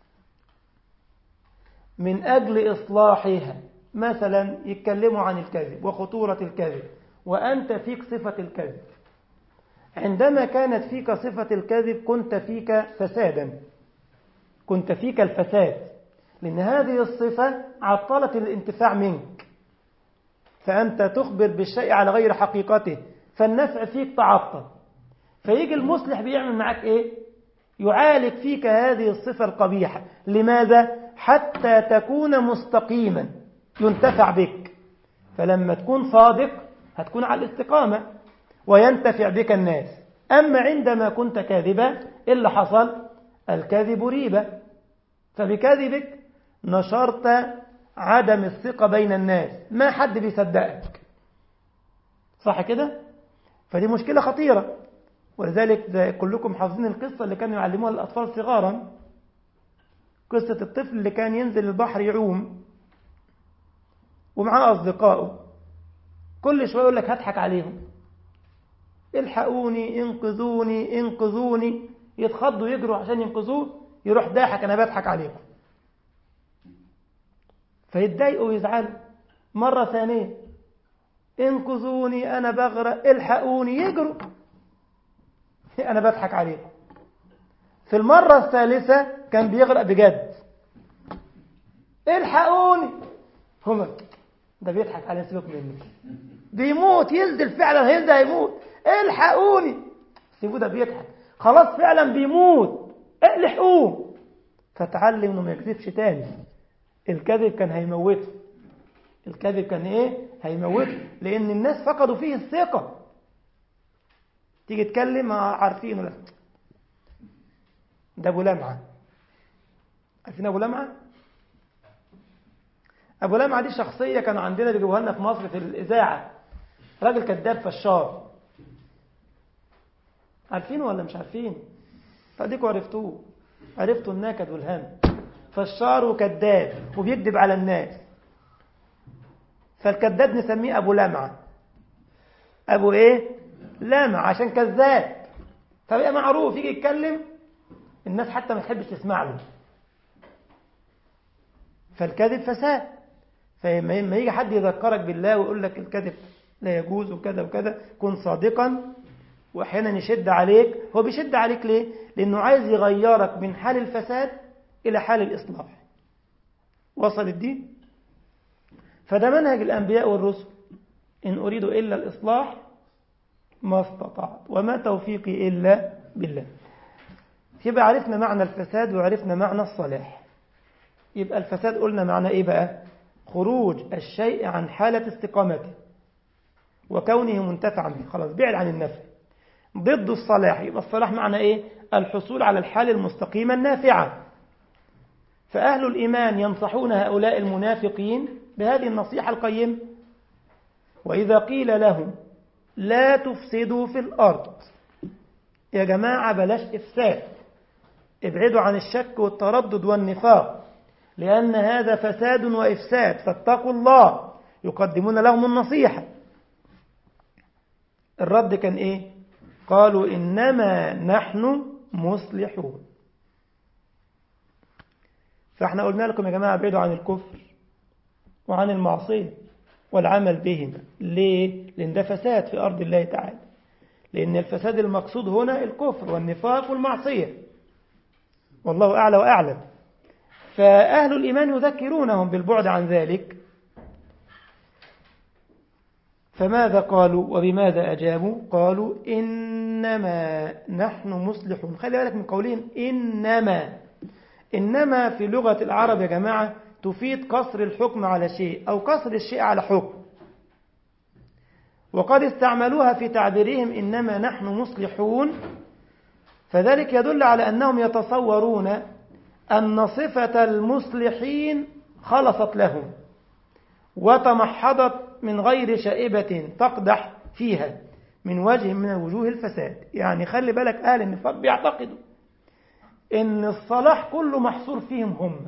من أجل إصلاحها، مثلا يتكلموا عن الكذب وخطورة الكذب وأنت فيك صفة الكذب. عندما كانت فيك صفة الكذب كنت فيك فسادا، كنت فيك الفساد، لأن هذه الصفة عطلت الانتفاع منك، فأنت تخبر بالشيء على غير حقيقته، فالنفع فيك تعطل. فيجي المصلح بيعمل معك إيه؟ يعالج فيك هذه الصفة القبيحة. لماذا؟ حتى تكون مستقيما ينتفع بك. فلما تكون صادق هتكون على الاستقامة وينتفع بك الناس. أما عندما كنت كاذبا إيه اللي حصل؟ الكذب ريبة، فبكذبك نشرت عدم الثقة بين الناس، ما حد بيصدقك، صح كده؟ فدي مشكلة خطيرة. ولذلك كلكم حافظين القصة اللي كانوا يعلموها للأطفال صغارا، قصة الطفل اللي كان ينزل البحر يعوم ومعاه أصدقائه، كل شوية يقول لك هضحك عليهم، الحقوني انقذوني انقذوني، يتخضوا يجروا عشان ينقذوه، يروح ضاحك أنا بضحك عليكم، فيتضايقوا ويزعلوا. مرة ثانية انقذوني أنا بغرق الحقوني، يجروا أنا بضحك عليكم. في المرة الثالثة كان بيغرق بجد، الحقوني، هما ده بيضحك على سيبك مني، بيموت ينزل فعلا، هينزل هيموت، الحقوني، سيبوه ده بيضحك خلاص فعلا بيموت، الحقوه. فتعلم انه ما يكذبش تاني. الكذب كان هيموته، الكذب كان ايه؟ هيموته، لان الناس فقدوا فيه الثقة. تيجي تكلم عارفينه، لا ده ابو لمعة، عارفين ابو لمعة؟ ابو لمعة دي شخصية كانوا عندنا بيجيبوها لنا في مصر في الإذاعة، راجل كذاب فشار، عارفينه ولا مش عارفين؟ فاديكوا عرفتوه، عرفتوا النكد والهم، فشار وكذاب وبيكذب على الناس. فالكذاب نسميه ابو لمعة، ابو ايه؟ لمعة، عشان كذاب، فبقى معروف يجي يتكلم الناس حتى ما تحبش تسمع له. فالكذب فساد. فلما يجي حد يذكرك بالله ويقول لك الكذب لا يجوز وكذا وكذا، كن صادقا. واحيانا يشد عليك، هو بيشد عليك ليه؟ لانه عايز يغيرك من حال الفساد الى حال الاصلاح. وصل الدين؟ فده منهج الانبياء والرسل، ان اريد الا الاصلاح ما استطعت وما توفيقي الا بالله. يبقى عرفنا معنى الفساد وعرفنا معنى الصلاح. يبقى الفساد قلنا معنى ايه بقى؟ خروج الشيء عن حالة استقامته وكونه منتفعا به، خلاص بعد عن النفع. ضد الصلاح، يبقى الصلاح معنى ايه؟ الحصول على الحال المستقيمة النافعة. فأهل الإيمان ينصحون هؤلاء المنافقين بهذه النصيحة القيمة. وإذا قيل لهم لا تفسدوا في الأرض، يا جماعة بلاش إفساد، ابعدوا عن الشك والتردد والنفاق، لأن هذا فساد وإفساد، فاتقوا الله، يقدمون لهم النصيحة. الرد كان إيه؟ قالوا إنما نحن مصلحون. فإحنا قلنا لكم يا جماعة ابعدوا عن الكفر وعن المعصية والعمل بهما. ليه؟ لأن ده فساد في أرض الله تعالى، لأن الفساد المقصود هنا الكفر والنفاق والمعصية، والله أعلى وأعلم. فأهل الإيمان يذكرونهم بالبعد عن ذلك. فماذا قالوا وبماذا أجابوا؟ قالوا إنما نحن مصلحون. خلي بالك من قولهم إنما. إنما في لغة العرب يا جماعة تفيد قصر الحكم على شيء أو قصر الشيء على حكم، وقد استعملوها في تعبيرهم إنما نحن مصلحون. فذلك يدل على أنهم يتصورون أن صفة المصلحين خلصت لهم وتمحضت من غير شائبة تقدح فيها من وجه من وجوه الفساد. يعني خلي بالك أهل النفاق بيعتقدوا إن الصلاح كله محصور فيهم هم.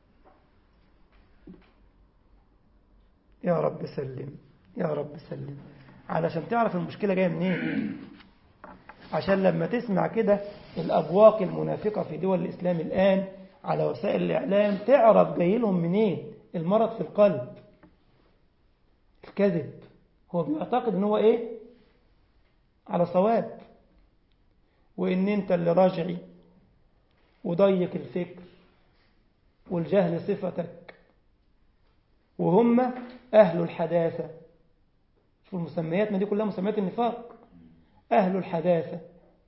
يا رب سلم، يا رب سلم. علشان تعرف المشكلة جاية منين، عشان لما تسمع كده الأبواق المنافقة في دول الإسلام الآن على وسائل الإعلام تعرف جاي لهم منين. المرض في القلب، الكذب. هو بيعتقد ان هو ايه؟ على صواب، وان انت اللي راجعي وضيق الفكر والجهل صفتك، وهم أهل الحداثة. شوف المسميات، ما دي كلها مسميات النفاق. أهل الحداثة،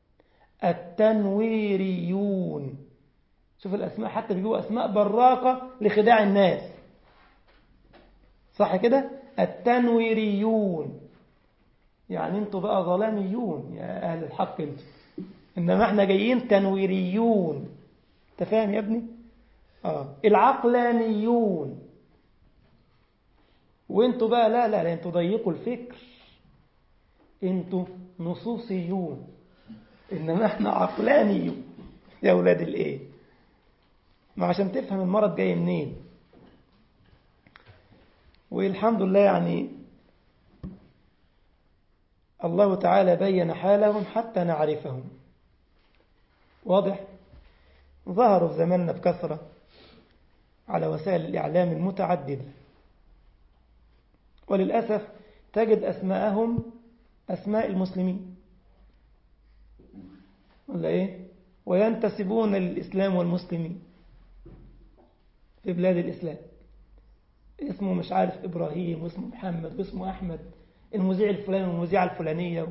التنويريون. شوف الأسماء، حتى بيجوا أسماء براقة لخداع الناس، صح كده؟ التنويريون، يعني انتوا بقى ظلاميون يا أهل الحق انتوا، إنما احنا جايين تنويريون. انت فاهم يا ابني؟ آه. العقلانيون، وانتوا بقى لا لا لا انتوا ضيقوا الفكر، انتوا نصوصيون، إنما احنا عقلانيون يا أولاد الإيه. ما عشان تفهم المرض جاي منين. والحمد لله يعني الله تعالى بين حالهم حتى نعرفهم. واضح؟ ظهروا في زماننا بكثرة على وسائل الإعلام المتعددة، وللأسف تجد أسماءهم أسماء المسلمين ولا إيه؟ وينتسبون للإسلام والمسلمين في بلاد الإسلام، اسمه مش عارف إبراهيم واسمه محمد واسمه أحمد، المذيع الفلاني والمذيعة الفلانية،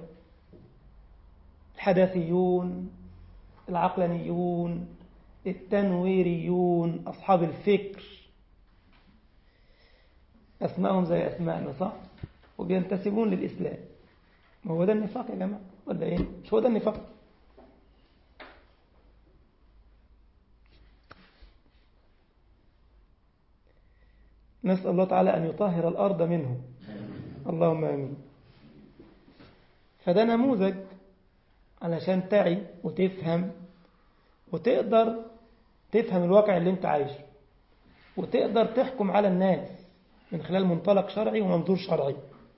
الحداثيون، العقلانيون، التنويريون، أصحاب الفكر، أسمائهم زي أسمائنا صح؟ وبينتسبون للإسلام. ما هو ده النفاق يا جماعة ولا إيه؟ مش هو ده النفاق؟ نسأل الله تعالى أن يطهر الأرض منهم، اللهم آمين. فده نموذج علشان تعي وتفهم وتقدر تفهم الواقع اللي انت عايشه، وتقدر تحكم على الناس من خلال منطلق شرعي ومنظور شرعي.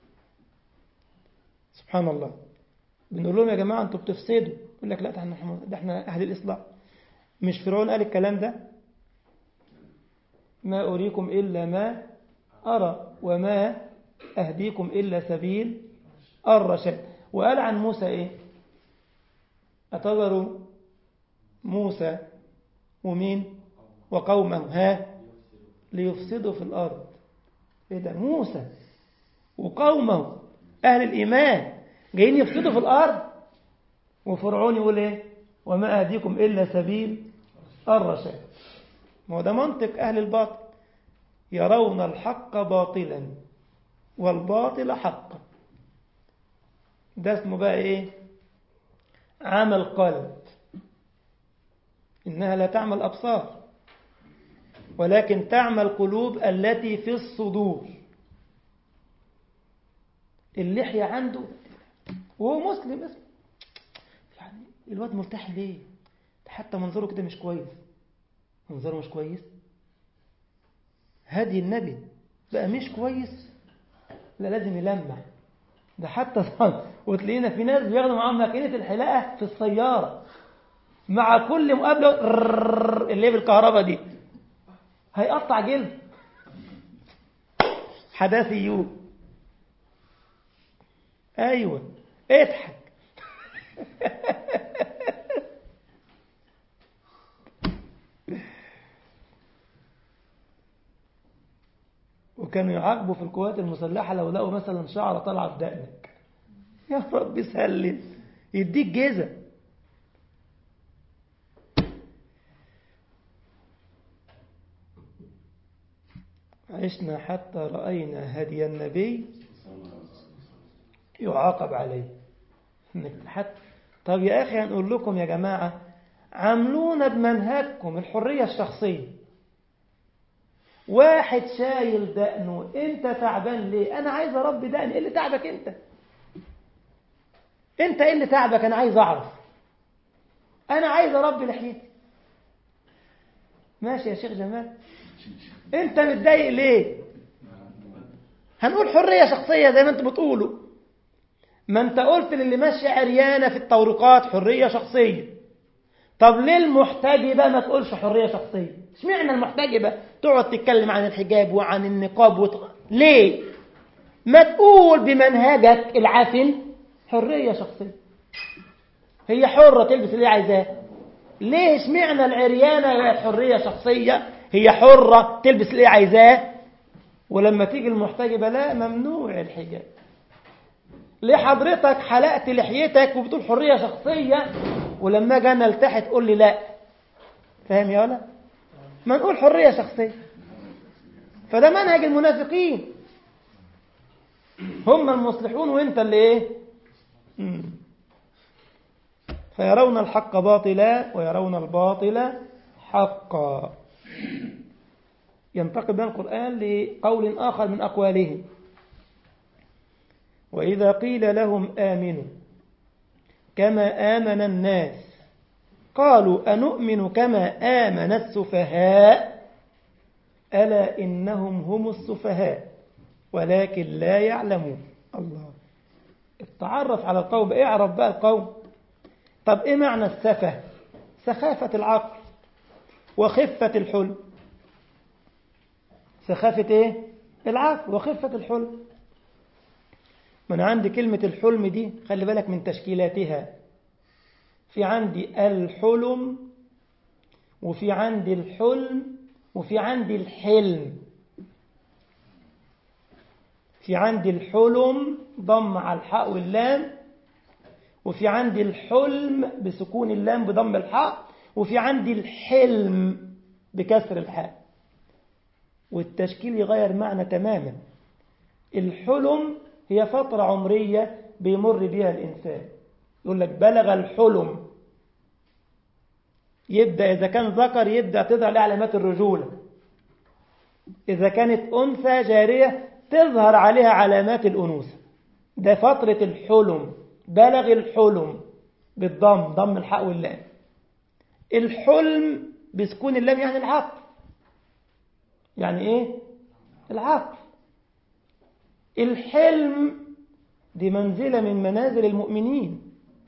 سبحان الله. بنقول لهم يا جماعة انتوا بتفسدوا، يقول لك لا ده احنا أهل الإصلاح. مش فرعون قال الكلام ده؟ ما أريكم إلا ما أرى وما أهديكم إلا سبيل الرشاد. وقال عن موسى إيه؟ أتذر موسى ومين وقومه ها ليفسدوا في الأرض. إيه ده؟ موسى وقومه أهل الإيمان جايين يفسدوا في الأرض، وفرعون يقول إيه؟ وما أهديكم إلا سبيل الرشاد. ما هو ده منطق أهل الباطل، يرون الحق باطلا والباطل حقا. ده اسمه بقى إيه؟ عمل قلب. إنها لا تعمل أبصار ولكن تعمل قلوب التي في الصدور. اللحية عنده وهو مسلم اسمه يعني الواد مرتاح ليه؟ حتى منظره كده مش كويس، منظره مش كويس، هدي النبي بقى مش كويس، لا لازم يلمع. ده حتى صار وتلاقينا في ناس بياخدوا معاهم ماكينة الحلاقة في السيارة، مع كل مقابلة اللي هي بالكهرباء دي هيقطع جلد. حداثيون. ايوه اضحك. وكانوا يعاقبوا في القوات المسلحة لو لقوا مثلا شعرة طالعة في دقنك، يا رب سلم، يديك جزا. عشنا حتى رأينا هدي النبي يعاقب عليه. حتى طب يا أخي هنقول لكم يا جماعة عاملونا بمنهجكم الحرية الشخصية. واحد شايل دقنه، انت تعبان ليه؟ انا عايز اربي دقني. ايه اللي تعبك انت؟ انت ايه اللي تعبك؟ انا عايز اعرف. انا عايز اربي لحيتي. ماشي يا شيخ جمال، انت متضايق ليه؟ هنقول حرية شخصية زي ما انتم بتقولوا. ما انت قلت للي ماشي عريانة في الطرقات حرية شخصية. طب ليه المحتجبة ما تقولش حرية شخصية؟ اشمعنى المحتجبة تقعد تتكلم عن الحجاب وعن النقاب وت... ليه؟ ما تقول بمنهجك العفن حرية شخصية. هي حرة تلبس اللي عايزاه، ليش معنى العريانة حرية شخصية؟ هي حرة تلبس اللي عايزاه، ولما تيجي المحتجبة لا، ممنوع الحجاب. ليه حضرتك حلقت لحيتك وبتقول حرية شخصية، ولما جاء نلتحي تقول لي لا؟ فاهم يا ولا؟ ما نقول حرية شخصية. فده منهج المنافقين، هم المصلحون وانت اللي ايه؟ مم. فيرون الحق باطلا ويرون الباطل حقا. ينتقل بين القرآن لقول آخر من أقوالهم: وإذا قيل لهم آمنوا كما آمن الناس قالوا أنؤمن كما آمن السفهاء ألا إنهم هم السفهاء ولكن لا يعلمون. الله، التعرف على القوم، اعرف بقى القوم. طب ايه معنى السفه؟ سخافة العقل وخفة الحلم. سخافة ايه؟ العقل وخفة الحلم. من عندي كلمة الحلم دي خلي بالك من تشكيلاتها، في عندي الحلم وفي عندي الحلم وفي عندي الحلم. في عندي الحلم ضم على الحاء واللام، وفي عندي الحلم بسكون اللام بضم الحاء، وفي عندي الحلم بكسر الحاء. والتشكيل يغير معنى تماما. الحلم هي فترة عمرية بيمر بها الإنسان، يقول لك بلغ الحلم، يبدأ إذا كان ذكر يبدأ تظهر علامات الرجولة، إذا كانت أنثى جارية تظهر عليها علامات الأنوثة. ده فترة الحلم، بلغ الحلم بالضم، ضم الحاء واللام. الحلم بسكون اللام يعني العقل. يعني إيه؟ العقل. الحلم دي منزلة من منازل المؤمنين،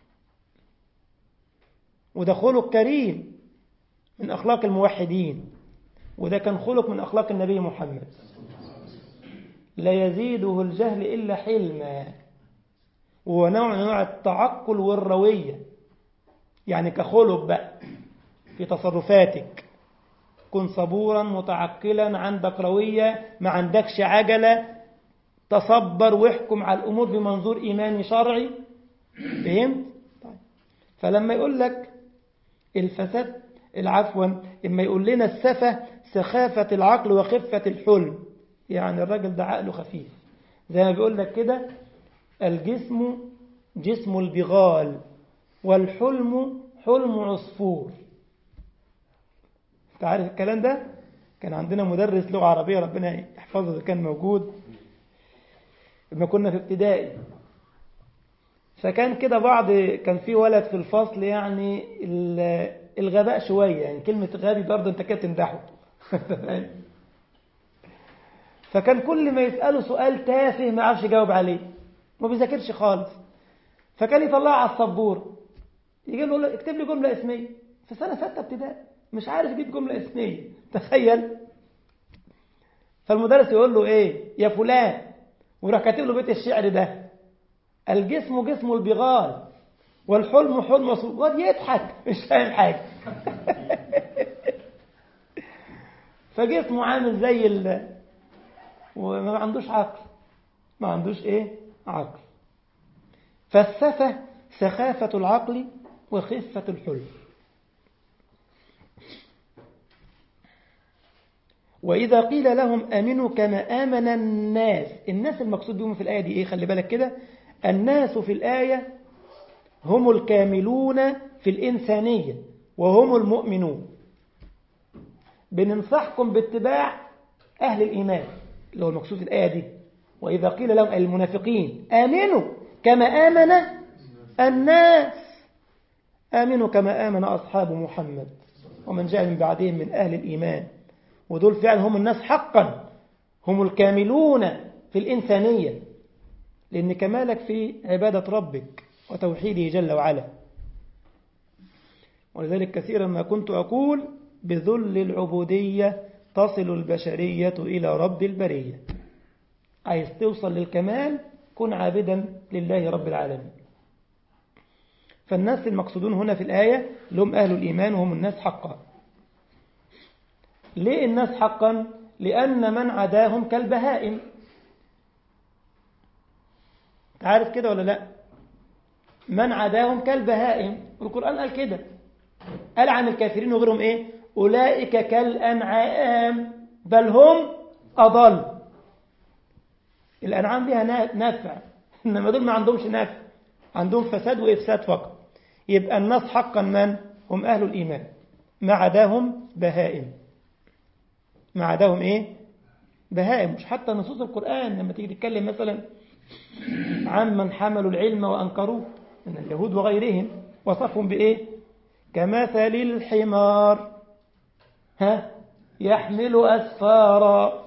وده خلق كريم من أخلاق الموحدين، وده كان خلق من أخلاق النبي محمد. لا يزيده الجهل إلا حلما، وهو نوع من نوع التعقل والروية. يعني كخلق بقى في تصرفاتك، كن صبورا متعقلا، عندك روية، ما عندكش عجلة، تصبر واحكم على الأمور بمنظور إيماني شرعي. فهمت؟ طيب. فلما يقول لك الفساد العفوا، إما يقول لنا السفة سخافة العقل وخفة الحلم، يعني الراجل ده عقله خفيف. زي ما بيقول لك كده: الجسم جسم البغال والحلم حلم عصفور. انت عارف الكلام ده؟ كان عندنا مدرس لغة عربية ربنا يحفظه كان موجود لما كنا في ابتدائي. فكان كده بعض كان في ولد في الفصل يعني الغباء شوية، يعني كلمة غبي برضه انت كده تمدحه. فكان كل ما يسأله سؤال تافه ما عارفش يجاوب عليه، ما بيذاكرش خالص. فكان يطلع على السبورة، يجي له اكتب لي جملة اسمية في سنة ستة ابتدائي، مش عارف يجيب جملة اسمية، تخيل. فالمدرس يقول له ايه يا فلان، ويروح كاتب له بيت الشعر ده: الجسم جسم البغال والحلم حلم عصفور. واد يضحك مش فاهم حاجة. فجسمه عامل زي ال وما عندوش عقل، ما عندوش ايه عقل. فالسفة سخافة العقل وخفة الحلم. وإذا قيل لهم آمنوا كما آمن الناس، الناس المقصود بهم في الآية دي إيه؟ خلي بالك كده، الناس في الآية هم الكاملون في الإنسانية وهم المؤمنون. بننصحكم باتباع أهل الإيمان اللي هو المقصود في الآية دي. وإذا قيل لهم المنافقين آمنوا كما آمن الناس، آمنوا كما آمن أصحاب محمد ومن جاء من بعدهم من أهل الإيمان. ودول فعلا هم الناس حقا، هم الكاملون في الإنسانية، لأن كمالك في عبادة ربك وتوحيده جل وعلا. ولذلك كثيرا ما كنت أقول: بذل العبودية تصل البشرية إلى رب البرية. عايز توصل للكمال كن عابدا لله رب العالمين. فالناس المقصودون هنا في الآية لهم أهل الإيمان وهم الناس حقا. ليه الناس حقا؟ لأن من عداهم كالبهائم. تعرف كده ولا لا؟ من عداهم كالبهائم، والقرآن قال كده، قال عن الكافرين وغيرهم إيه؟ أولئك كالأنعام بل هم أضل. الأنعام لها نافع، إنما دول ما عندهمش نافع، عندهم فساد وإفساد فقط. يبقى الناس حقا من؟ هم أهل الإيمان، ما عداهم بهائم. ما عداهم إيه؟ بهائم. مش حتى نصوص القرآن لما تيجي تتكلم مثلا عن من حملوا العلم وأنكروه من اليهود وغيرهم، وصفهم بإيه؟ كمثل الحمار ها يحمل أسفارا.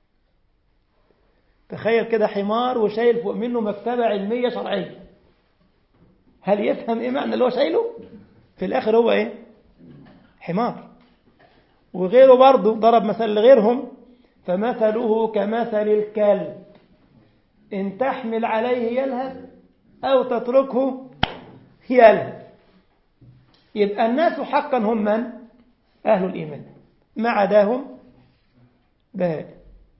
تخيل كده حمار وشايل فوق منه مكتبة علمية شرعية، هل يفهم إيه معنى اللي هو شايله؟ في الآخر هو إيه؟ حمار. وغيره برضه ضرب مثل لغيرهم، فمثله كمثل الكلب إن تحمل عليه يلهث أو تتركه يلهث. يبقى الناس حقا هم من؟ أهل الإيمان، ما عداهم بهائم.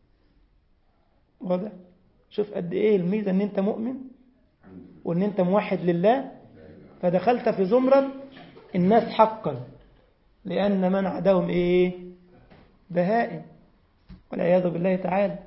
واضح؟ شوف قد إيه الميزة إن أنت مؤمن وإن أنت موحد لله، فدخلت في زمرة الناس حقا، لأن من عداهم إيه؟ بهائم والعياذ بالله تعالى.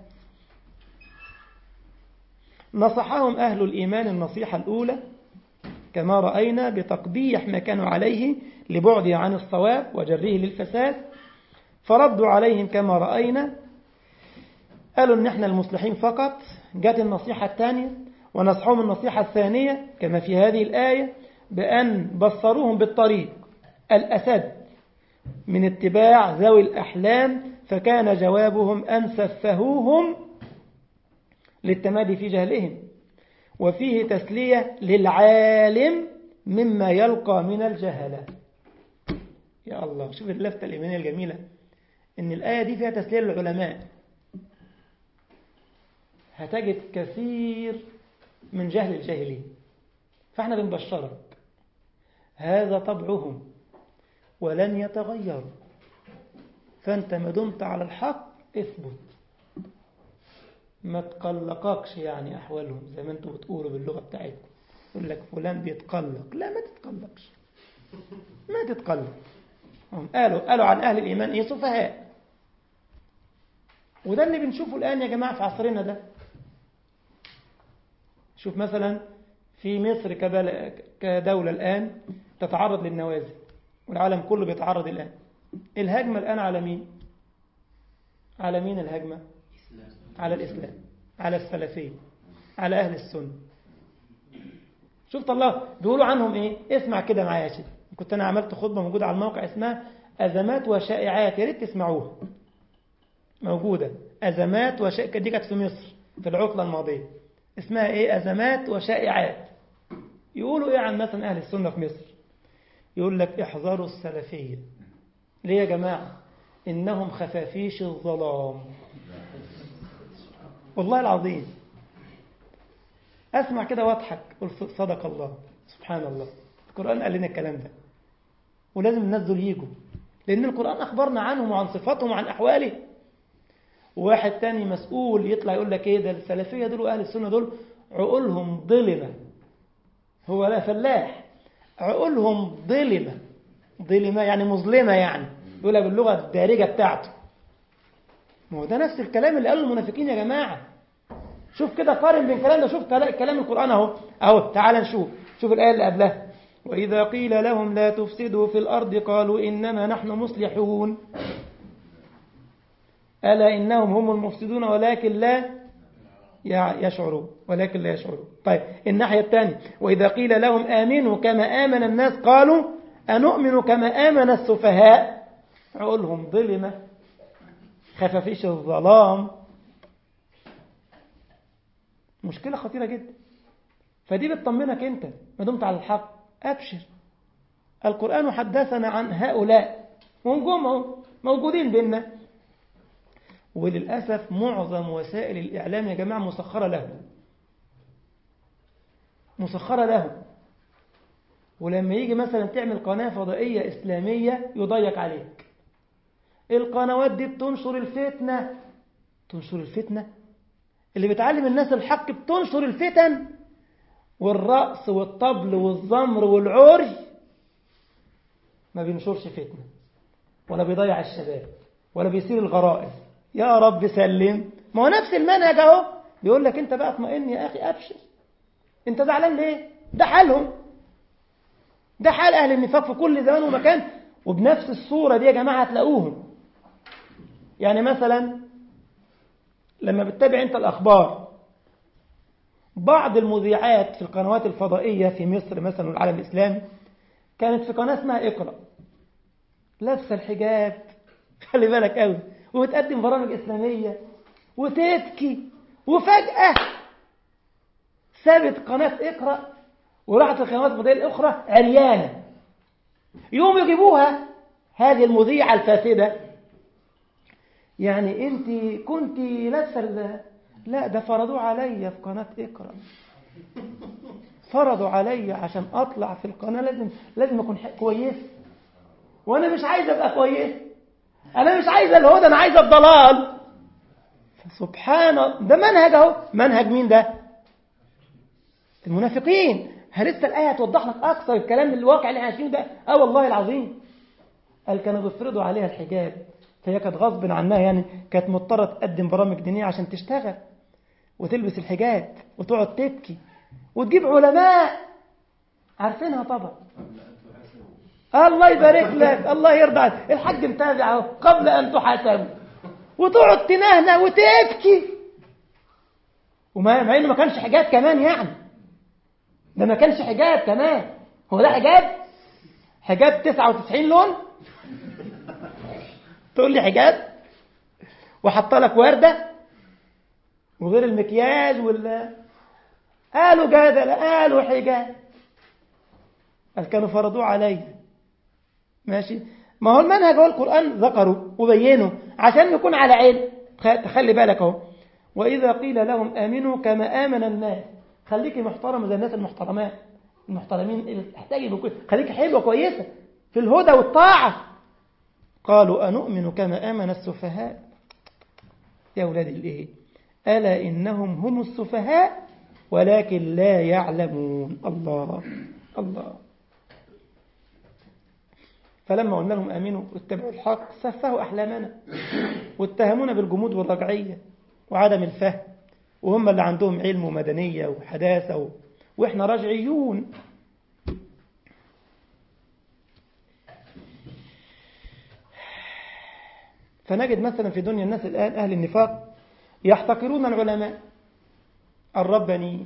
نصحهم أهل الإيمان النصيحة الأولى كما رأينا بتقبيح ما كانوا عليه لبعده عن الصواب وجره للفساد، فردوا عليهم كما رأينا، قالوا إن احنا المصلحين فقط. جاءت النصيحة الثانية ونصحهم النصيحة الثانية كما في هذه الآية بأن بصروهم بالطريق الأسد من اتباع ذوي الأحلام، فكان جوابهم أن سفهوهم للتمادي في جهلهم، وفيه تسلية للعالم مما يلقى من الجهلة. يا الله، شوف اللفتة الإيمانية الجميلة، إن الآية دي فيها تسلية للعلماء. هتجد كثير من جهل الجاهلين، فاحنا بنبشرك هذا طبعهم ولن يتغيروا، فأنت ما دمت على الحق اثبت، ما تقلقكش يعني أحوالهم زي ما أنتوا بتقولوا باللغة بتاعتكم، يقول لك فلان بيتقلق. لا، ما تتقلقش، ما تتقلق. هم قالوا قالوا عن أهل الإيمان إيه؟ سفهاء. وده اللي بنشوفه الآن يا جماعة في عصرنا ده. شوف مثلا في مصر كدولة الآن تتعرض للنوازل، والعالم كله بيتعرض الآن. الهجمة الآن على مين؟ على مين الهجمة؟ على الإسلام، على السلفية، على أهل السنة. شفت الله بيقولوا عنهم إيه؟ اسمع كده معايا يا شيخ. كنت أنا عملت خطبة موجودة على الموقع اسمها أزمات وشائعات، يا ريت تسمعوها، موجودة. أزمات وشائعات، دي كانت في مصر في العطلة الماضية. اسمها إيه؟ أزمات وشائعات. يقولوا إيه عن مثلا أهل السنة في مصر؟ يقول لك احذروا السلفية. ليه يا جماعة؟ إنهم خفافيش الظلام. والله العظيم أسمع كده واضحك، قل صدق الله، سبحان الله. القرآن قال لنا الكلام ده، ولازم الناس دول يجوا، لأن القرآن أخبرنا عنهم وعن صفاتهم وعن أحواله. واحد تاني مسؤول يطلع يقول لك إيه ده السلفية دول وأهل السنة دول عقولهم ظلمة. هو لا فلاح، عقولهم ظلمة. ظلمة يعني مظلمة، يعني يقولها باللغة الدارجة بتاعته. ما هو ده نفس الكلام اللي قاله المنافقين يا جماعة. شوف كده قارن بين كلام ده، شوف كلام القرآن اهو اهو. تعال نشوف، شوف الآية اللي قبلها. وإذا قيل لهم لا تفسدوا في الأرض قالوا إنما نحن مصلحون ألا إنهم هم المفسدون ولكن لا يشعرون ولكن لا يشعرون. طيب الناحية الثانية، وإذا قيل لهم آمنوا كما آمن الناس قالوا أنؤمن كما آمن السفهاء. عقولهم ظلمة، خفافيش الظلام. مشكلة خطيرة جدا. فدي بتطمنك أنت ما دمت على الحق، أبشر. القرآن حدثنا عن هؤلاء ونجوم موجودين بيننا، وللأسف معظم وسائل الإعلام يا جماعة مسخرة لهم، مسخرة لهم. ولما يجي مثلا تعمل قناة فضائية إسلامية يضيق عليك. القنوات دي بتنشر الفتنة. تنشر الفتنة؟ اللي بتعلم الناس الحق بتنشر الفتن، والرقص والطبل والزمر والعري ما بينشرش فتنة ولا بيضيع الشباب ولا بيصير الغرائز. يا رب سلم. ما هو نفس المنهج اهو، بيقول لك انت بقى اطمئن يا اخي، ابشر. انت زعلان ليه؟ ده حالهم، ده حال اهل النفاق في كل زمان ومكان. وبنفس الصورة دي يا جماعة هتلاقوهم. يعني مثلا لما بتتابع انت الاخبار، بعض المذيعات في القنوات الفضائية في مصر مثلا والعالم الاسلامي، كانت في قناة اسمها اقرأ، لابسه الحجاب، خلي بالك قوي، وبتقدم برامج إسلامية وتبكي، وفجأة سابت قناة اقرأ وراحت القنوات الفضائية الأخرى عريانة. يوم يجيبوها هذه المذيعة الفاسدة، يعني أنت كنت لابسه، لا ده فرضوا علي في قناة اقرأ، فرضوا علي عشان أطلع في القناة لازم لازم أكون كويس، وأنا مش عايز أبقى كويس، أنا مش عايز الهدى، أنا عايز الضلال. سبحان الله، ده منهج أهو. منهج مين ده؟ المنافقين. هلسه الآية توضح لك أكثر الكلام الواقع اللي عايشينه ده. آه والله العظيم. قال كانوا بيفرضوا عليها الحجاب، فهي كانت غصب عنها، يعني كانت مضطرة تقدم برامج دينية عشان تشتغل وتلبس الحجاب وتقعد تبكي وتجيب علماء عارفينها طبعا. الله يبارك لك، الله يرضى عليك، الحج متابعه قبل أن تحاسب، وتقعد تنهنه وتبكي، وما مع إنه ما كانش حجاب كمان، يعني ده ما كانش حجاب كمان. هو ده حجاب؟ حجاب تسعة وتسعين لون تقول لي حجاب؟ وحط لك وردة وغير المكياج ولا قالوا جدل، قالوا حجاب، قال كانوا فرضوه علي. ماشي، ما هو المنهج هو القرآن ذكره وبينه عشان يكون على علم. تخلي بالك اهو، وإذا قيل لهم آمنوا كما آمن الناس، خليكي محترمة زي الناس المحترمات المحترمين اللي تحتاجي بكل، خليكي حلوة كويسة في الهدى والطاعة. قالوا أنؤمن كما آمن السفهاء. يا أولاد الإيه، ألا إنهم هم السفهاء ولكن لا يعلمون. الله الله. فلما قلنا لهم آمنوا واتبعوا الحق سفهوا أحلامنا واتهمونا بالجمود والرجعية وعدم الفهم، وهم اللي عندهم علم ومدنية وحداثة و... وإحنا رجعيون. فنجد مثلا في دنيا الناس الآن أهل النفاق يحتقرون العلماء الربانيين،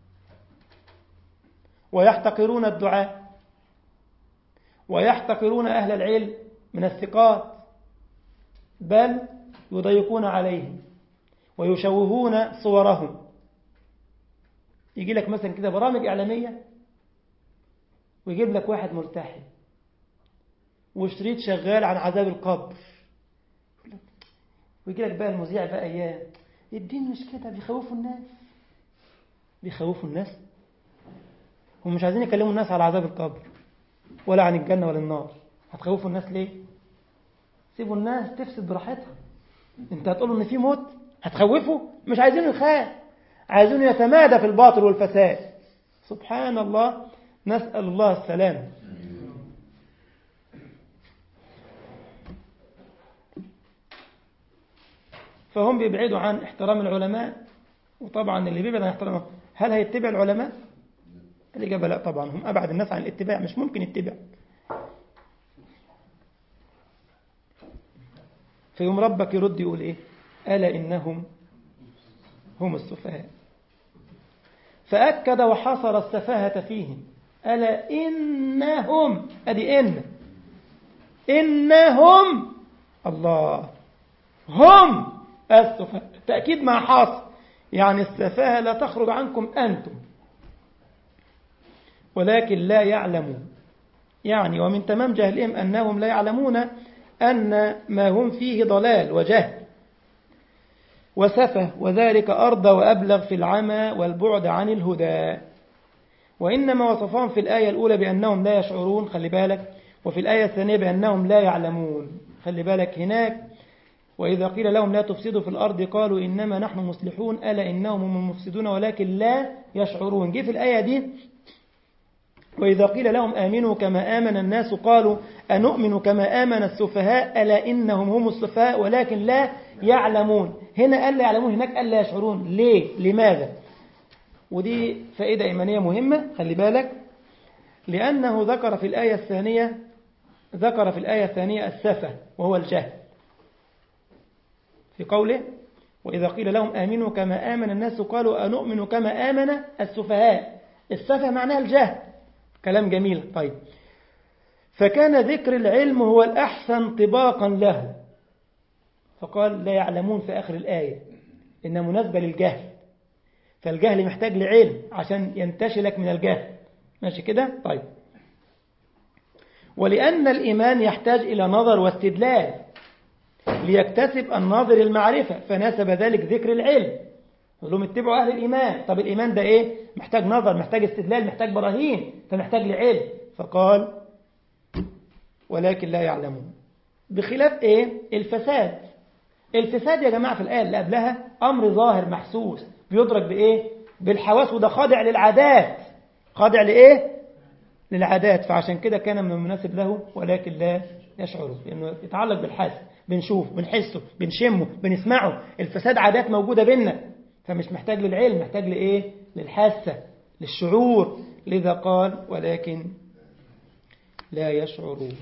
ويحتقرون الدعاء، ويحتقرون أهل العلم من الثقات، بل يضيقون عليهم ويشوهون صورهم. يجي لك مثلا كده برامج إعلامية ويجيب لك واحد ملتحي وشريط شغال عن عذاب القبر، ويجي لك بقى المذيع بقى ايام الدين مش كده، بيخوفوا الناس، بيخوفوا الناس. هم مش عايزين يكلموا الناس على عذاب القبر ولا عن الجنة ولا النار. هتخوفوا الناس ليه؟ سيبوا الناس تفسد براحتها. انت هتقولوا ان في موت هتخوفوا؟ مش عايزينه يخاف، عايزينه يتمادى في الباطل والفساد. سبحان الله، نسأل الله السلام. فهم بيبعدوا عن احترام العلماء، وطبعا اللي بيبعد عن احترامهم هل هيتبع العلماء؟ الإجابة لا طبعا، هم أبعد الناس عن الاتباع، مش ممكن يتبع. فيوم ربك يرد يقول إيه؟ ألا إنهم هم السفهاء. فأكد وحصر السفاهة فيهم. ألا إنهم، أدي إن إنهم الله هم السفهاء، تأكيد مع حاصر، يعني السفاهة لا تخرج عنكم أنتم، ولكن لا يعلمون. يعني ومن تمام جهلهم أنهم لا يعلمون أن ما هم فيه ضلال وجهل وسفه، وذلك أرضى وأبلغ في العمى والبعد عن الهدى. وإنما وصفهم في الآية الأولى بأنهم لا يشعرون، خلي بالك، وفي الآية الثانية بأنهم لا يعلمون. خلي بالك هناك وإذا قيل لهم لا تفسدوا في الأرض قالوا إنما نحن مصلحون ألا إنهم هم المفسدون ولكن لا يشعرون. جه في الآية دي وإذا قيل لهم آمنوا كما آمن الناس قالوا أنؤمن كما آمن السفهاء ألا إنهم هم السفهاء ولكن لا يعلمون. هنا قال لا يعلمون، هناك قال لا يشعرون. ليه؟ لماذا؟ ودي فائدة إيمانية مهمة، خلي بالك، لأنه ذكر في الآية الثانية ذكر في الآية الثانية السفه وهو الجهل في قوله وإذا قيل لهم آمنوا كما آمن الناس قالوا أنؤمن كما آمن السفهاء. السفه معناها الجهل. كلام جميل. طيب، فكان ذكر العلم هو الأحسن طباقا له، فقال لا يعلمون في آخر الآية إنها مناسبة للجهل، فالجهل محتاج لعلم عشان ينتشلك من الجهل. ماشي كده؟ طيب، ولأن الإيمان يحتاج إلى نظر واستدلال ليكتسب الناظر المعرفة، فناسب ذلك ذكر العلم. لهم اتبعوا أهل الإيمان. طب الإيمان ده إيه؟ محتاج نظر، محتاج استدلال، محتاج براهين، فمحتاج لعلم، فقال ولكن لا يعلمون. بخلاف إيه؟ الفساد. الفساد يا جماعة في الآية اللي قبلها أمر ظاهر محسوس بيدرك بإيه؟ بالحواس، وده خاضع للعادات. خاضع لإيه؟ للعادات. فعشان كده كان من المناسب له ولكن لا يشعره، لأنه يتعلق بالحس، بنشوف، بنحسه، بنشمه، بنسمعه. الفساد عادات موجودة بينا، فمش محتاج للعلم، محتاج لإيه؟ للحاسة، للشعور. لذا قال ولكن لا يشعرون.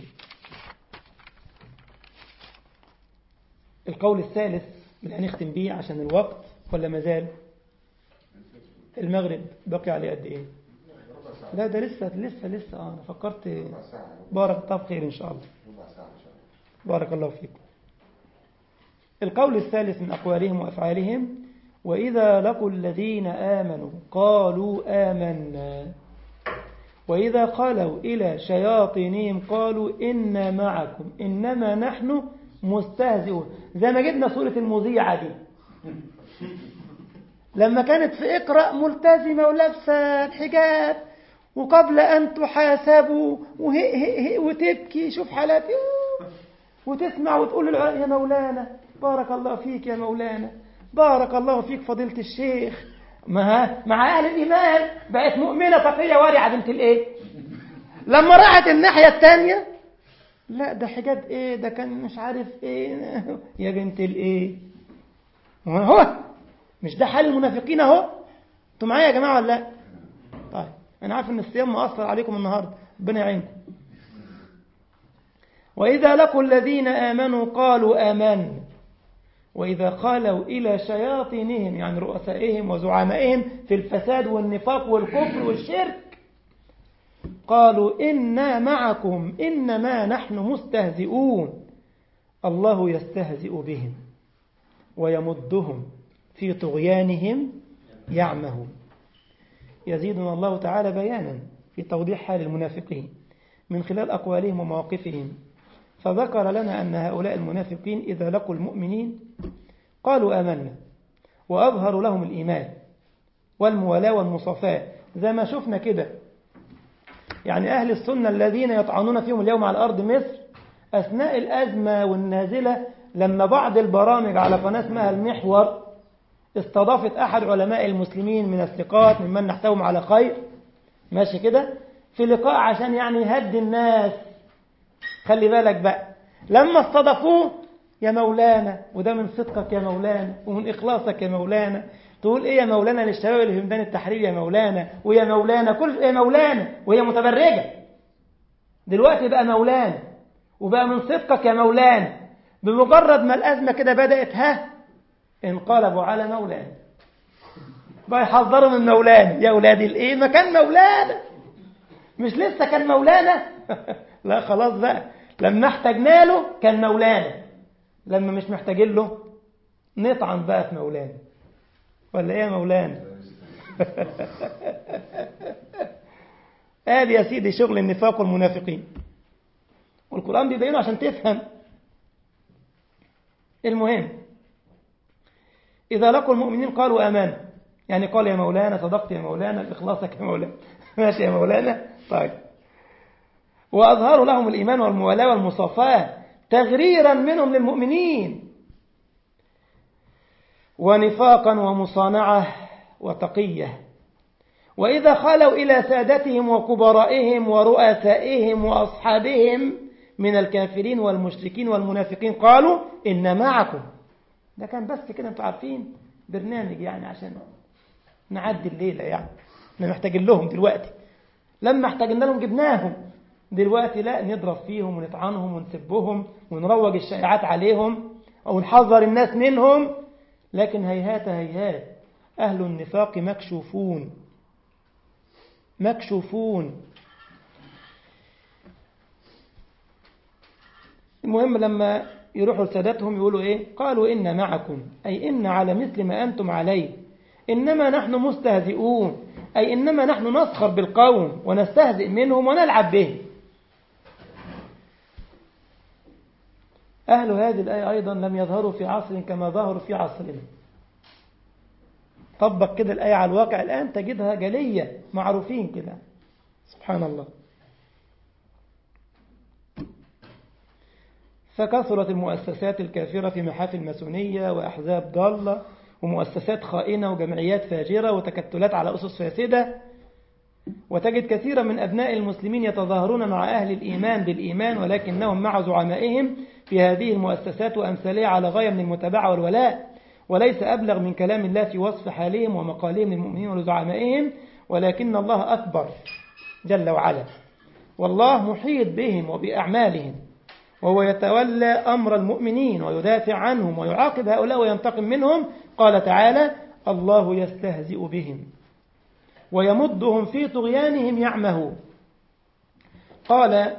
القول الثالث اللي هنختم بيه عشان الوقت، ولا مازال المغرب باقي عليه قد ايه؟ لا ده لسه لسه لسه اه انا فكرت. بارك الله خير ان شاء الله. بارك الله فيكم. القول الثالث من أقوالهم وأفعالهم وإذا لقوا الذين آمنوا قالوا آمنا وإذا خلوا إلى شياطينهم قالوا إنا معكم إنما نحن مستهزئون. زي ما جبنا سورة المذيعة دي لما كانت في اقرأ ملتزمة ولابسة الحجاب وقبل أن تحاسبوا وهي هي هي وتبكي، شوف حالاتي، وتسمع وتقول للعلماء يا مولانا بارك الله فيك يا مولانا، بارك الله فيك فضيلة الشيخ. ما مع أهل الإيمان بقت مؤمنة تقية وارعة بنت الإيه. لما راحت الناحية الثانية لا ده حجاب إيه، ده كان مش عارف إيه يا بنت الإيه. هو مش ده حال المنافقين أهو. أنتوا معايا يا جماعة ولا لا؟ طيب أنا عارف إن الصيام مؤثر عليكم النهاردة، ربنا يعينكم. وإذا لقوا الذين آمنوا قالوا آمنا وإذا خالوا إلى شياطينهم يعني رؤسائهم وزعمائهم في الفساد والنفاق والكفر والشرك قالوا إنا معكم إنما نحن مستهزئون الله يستهزئ بهم ويمدهم في طغيانهم يعمهون. يزيدنا الله تعالى بيانا في توضيح حال المنافقين من خلال أقوالهم ومواقفهم، فذكر لنا أن هؤلاء المنافقين إذا لقوا المؤمنين قالوا آمنا وأظهروا لهم الإيمان والموالاة والمصافاة زي ما شفنا كده. يعني أهل السنة الذين يطعنون فيهم اليوم على أرض مصر أثناء الأزمة والنازلة، لما بعض البرامج على قناة اسمها المحور استضافت أحد علماء المسلمين من الثقات ممن نحتوم على خير، ماشي كده، في لقاء عشان يعني يهدي الناس. خلي بالك بقى لما استضافوه يا مولانا، وده من صدقك يا مولانا ومن إخلاصك يا مولانا، تقول إيه يا مولانا للشباب اللي في ميدان التحرير يا مولانا ويا مولانا كل يا مولانا، وهي متبرجة دلوقتي بقى مولانا وبقى من صدقك يا مولانا. بمجرد ما الأزمة كده بدأت ها انقلبوا على مولانا بقى يحذروا من مولانا. يا أولادي الإيه ما كان مولانا، مش لسه كان مولانا لا خلاص بقى لما احتاجنا له كان مولانا، لما مش محتاجين له نطعن بقى في مولانا ولا ايه يا مولانا ادي يا سيدي شغل النفاق والمنافقين، والقرآن بيبينه عشان تفهم. المهم إذا لقوا المؤمنين قالوا آمنا يعني قال يا مولانا صدقت يا مولانا بإخلاصك يا مولانا ماشي يا مولانا. طيب وأظهروا لهم الإيمان والموالاة والمصافاة تغريرا منهم للمؤمنين ونفاقا ومصانعة وتقية. وإذا خلوا إلى سادتهم وكبرائهم ورؤسائهم وأصحابهم من الكافرين والمشركين والمنافقين قالوا إن معكم. ده كان بس كده انتوا عارفين برنامج يعني عشان نعدي الليلة، يعني احنا محتاجين لهم دلوقتي، لما احتاجنا لهم جبناهم، دلوقتي لا نضرب فيهم ونطعنهم ونسبهم ونروج الشائعات عليهم أو نحذر الناس منهم. لكن هيهات هيهات أهل النفاق مكشوفون مكشوفون. المهم لما يروحوا لسادتهم يقولوا إيه؟ قالوا إن معكم، أي إن على مثل ما أنتم عليه، إنما نحن مستهزئون، أي إنما نحن نسخر بالقوم ونستهزئ منهم ونلعب به. أهل هذه الآية أيضا لم يظهروا في عصر كما ظهروا في عصرنا. طبق كده الآية على الواقع الآن تجدها جلية، معروفين كده، سبحان الله. فكثرت المؤسسات الكافرة في محافل ماسونية وأحزاب ضالة ومؤسسات خائنة وجمعيات فاجرة وتكتلات على أسس فاسدة. وتجد كثيرا من أبناء المسلمين يتظاهرون مع أهل الإيمان بالإيمان ولكنهم مع زعمائهم في هذه المؤسسات وأمثالها على غاية من المتابعة والولاء، وليس أبلغ من كلام الله في وصف حالهم ومقالهم للمؤمنين ولزعمائهم، ولكن الله أكبر جل وعلا، والله محيط بهم وبأعمالهم، وهو يتولى أمر المؤمنين ويدافع عنهم ويعاقب هؤلاء وينتقم منهم. قال تعالى: الله يستهزئ بهم ويمدهم في طغيانهم يعمهون. قال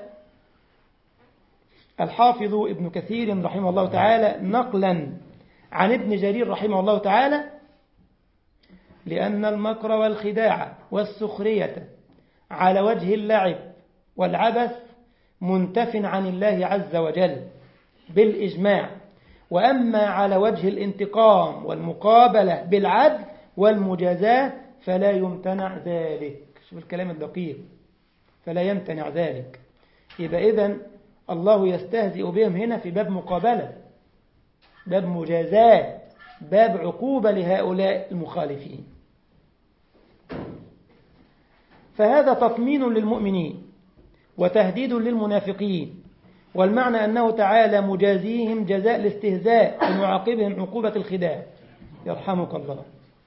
الحافظ ابن كثير رحمه الله تعالى نقلا عن ابن جرير رحمه الله تعالى: لأن المكر والخداع والسخرية على وجه اللعب والعبث منتف عن الله عز وجل بالإجماع، وأما على وجه الانتقام والمقابلة بالعدل والمجازاة فلا يمتنع ذلك. شوف الكلام الدقيق، فلا يمتنع ذلك. يبقى إذن الله يستهزئ بهم هنا في باب مقابلة، باب مجازاة، باب عقوبة لهؤلاء المخالفين. فهذا تطمين للمؤمنين وتهديد للمنافقين، والمعنى أنه تعالى مجازيهم جزاء الاستهزاء ومعاقبهم عقوبة الخداع. يرحمك الله.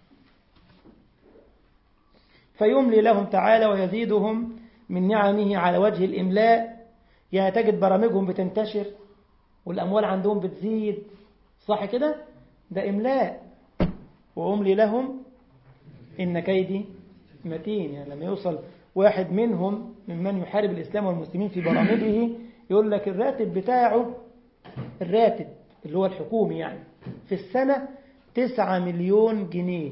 فيملي لهم تعالى ويزيدهم من نعمه على وجه الإملاء. يعني تجد برامجهم بتنتشر والأموال عندهم بتزيد، صح كده؟ ده إملاء. وأملي لهم إن كيدي متين. يعني لما يوصل واحد منهم ممن يحارب الإسلام والمسلمين في برامجه يقول لك الراتب بتاعه، الراتب اللي هو الحكومي يعني في السنة تسعة مليون جنيه.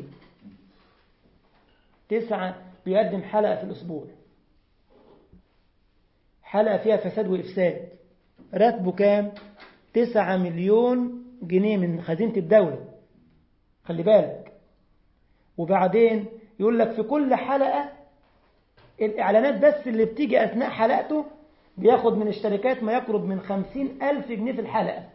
تسعة بيقدم حلقة في الأسبوع، حلقة فيها فساد وإفساد، راتبه كام؟ تسعة مليون جنيه من خزينة الدولة، خلي بالك. وبعدين يقول لك في كل حلقة الإعلانات بس اللي بتيجي أثناء حلقته بياخد من الشركات ما يقرب من خمسين ألف جنيه في الحلقة.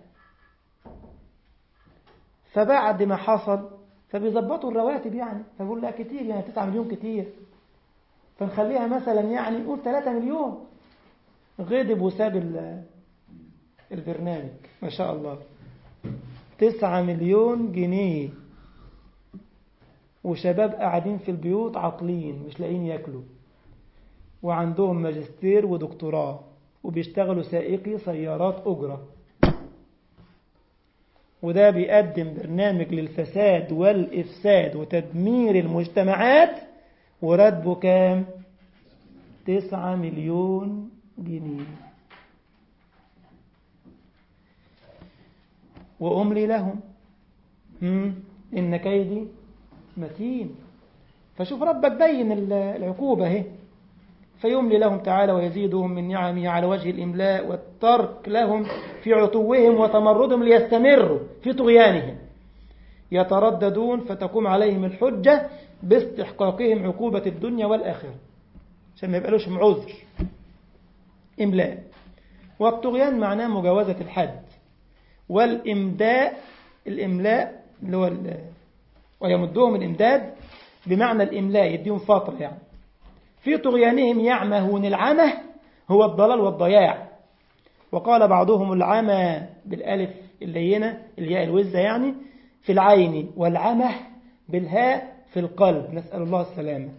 فبعد ما حصل فبيظبطوا الرواتب يعني، فبيقول لا كتير، يعني تسعة مليون كتير، فنخليها مثلا يعني نقول ثلاثة مليون. غضب وساب البرنامج. ما شاء الله، تسعة مليون جنيه، وشباب قاعدين في البيوت عاطلين مش لاقيين ياكلوا، وعندهم ماجستير ودكتوراه، وبيشتغلوا سائقي سيارات أجرة، وده بيقدم برنامج للفساد والإفساد وتدمير المجتمعات، وراتبه كام؟ تسعة مليون جنيه. وأملي لهم إن كيدي متين. فشوف ربك بين العقوبة اهي. فيملي لهم تعالى ويزيدهم من نعمه على وجه الإملاء والترك لهم في عتوهم وتمردهم ليستمروا في طغيانهم. يترددون فتقوم عليهم الحجة باستحقاقهم عقوبة الدنيا والآخرة عشان ما يبقى عذر. إملاء. والطغيان معناه مجاوزة الحد، والإمداء الإملاء اللي هو ويمدهم الإمداد بمعنى الإملاء، يديهم فترة يعني. في طغيانهم يعمهون. العمه هو الضلال والضياع، وقال بعضهم العمى بالألف اللينة الياء الوزة يعني في العين، والعمه بالهاء في القلب، نسأل الله السلامة.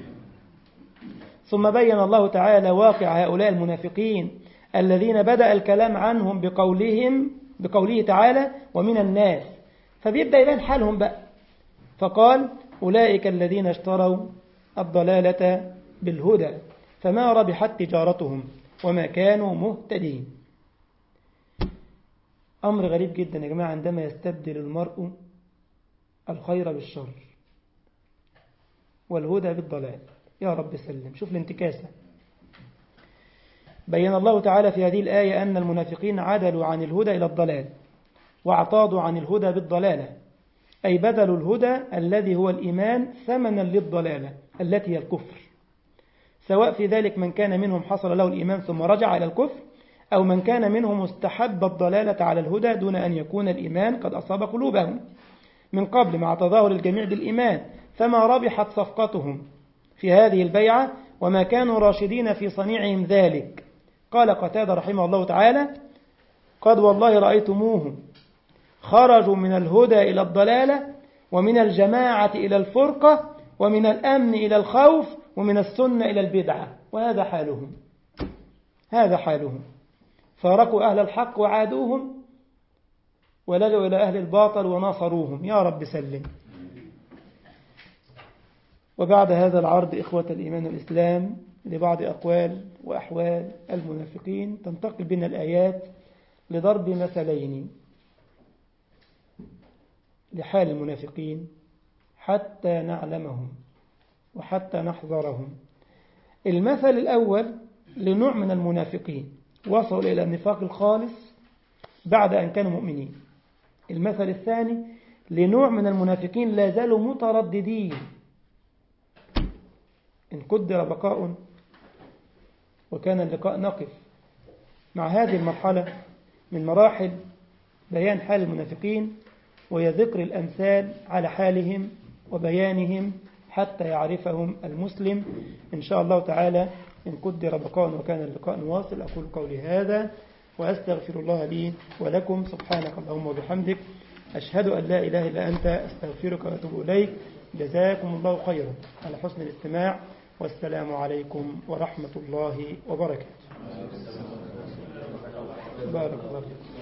ثم بين الله تعالى واقع هؤلاء المنافقين الذين بدأ الكلام عنهم بقولهم بقوله تعالى ومن الناس، فبيبدأ يبان حالهم بقى، فقال أولئك الذين اشتروا الضلالة بالهدى فما ربحت تجارتهم وما كانوا مهتدين. أمر غريب جدا يا جماعة عندما يستبدل المرء الخير بالشر والهدى بالضلال، يا رب سلم. شوف الانتكاسة. بين الله تعالى في هذه الآية أن المنافقين عدلوا عن الهدى إلى الضلال، واعتاضوا عن الهدى بالضلالة، أي بدلوا الهدى الذي هو الإيمان ثمنا للضلالة التي هي الكفر، سواء في ذلك من كان منهم حصل له الإيمان ثم رجع إلى الكفر، أو من كان منهم استحب الضلالة على الهدى دون أن يكون الإيمان قد أصاب قلوبهم من قبل مع تظاهر الجميع بالإيمان، فما ربحت صفقتهم في هذه البيعة وما كانوا راشدين في صنيعهم ذلك. قال قتادة رحمه الله تعالى قد والله رأيتموهم خرجوا من الهدى إلى الضلالة، ومن الجماعة إلى الفرقة، ومن الأمن إلى الخوف، ومن السنة إلى البدعة، وهذا حالهم. هذا حالهم، فارقوا أهل الحق وعادوهم، ولجوا إلى أهل الباطل وناصروهم، يا رب سلم. وبعد هذا العرض إخوة الإيمان والإسلام لبعض أقوال وأحوال المنافقين، تنتقل بنا الآيات لضرب مثلين لحال المنافقين حتى نعلمهم وحتى نحذرهم. المثل الأول لنوع من المنافقين وصلوا إلى النفاق الخالص بعد أن كانوا مؤمنين. المثل الثاني لنوع من المنافقين لا زالوا مترددين. إن قدر بقاء وكان اللقاء نقف مع هذه المرحلة من مراحل بيان حال المنافقين، وهي ذكر الأمثال على حالهم وبيانهم حتى يعرفهم المسلم إن شاء الله تعالى. إن قدر بقاء وكان اللقاء واصل. أقول قولي هذا وأستغفر الله لي ولكم. سبحانك اللهم وبحمدك، أشهد أن لا إله إلا أنت، أستغفرك وأتوب إليك. جزاكم الله خيرا على حسن الاستماع، والسلام عليكم ورحمة الله وبركاته. بارك الله فيكم.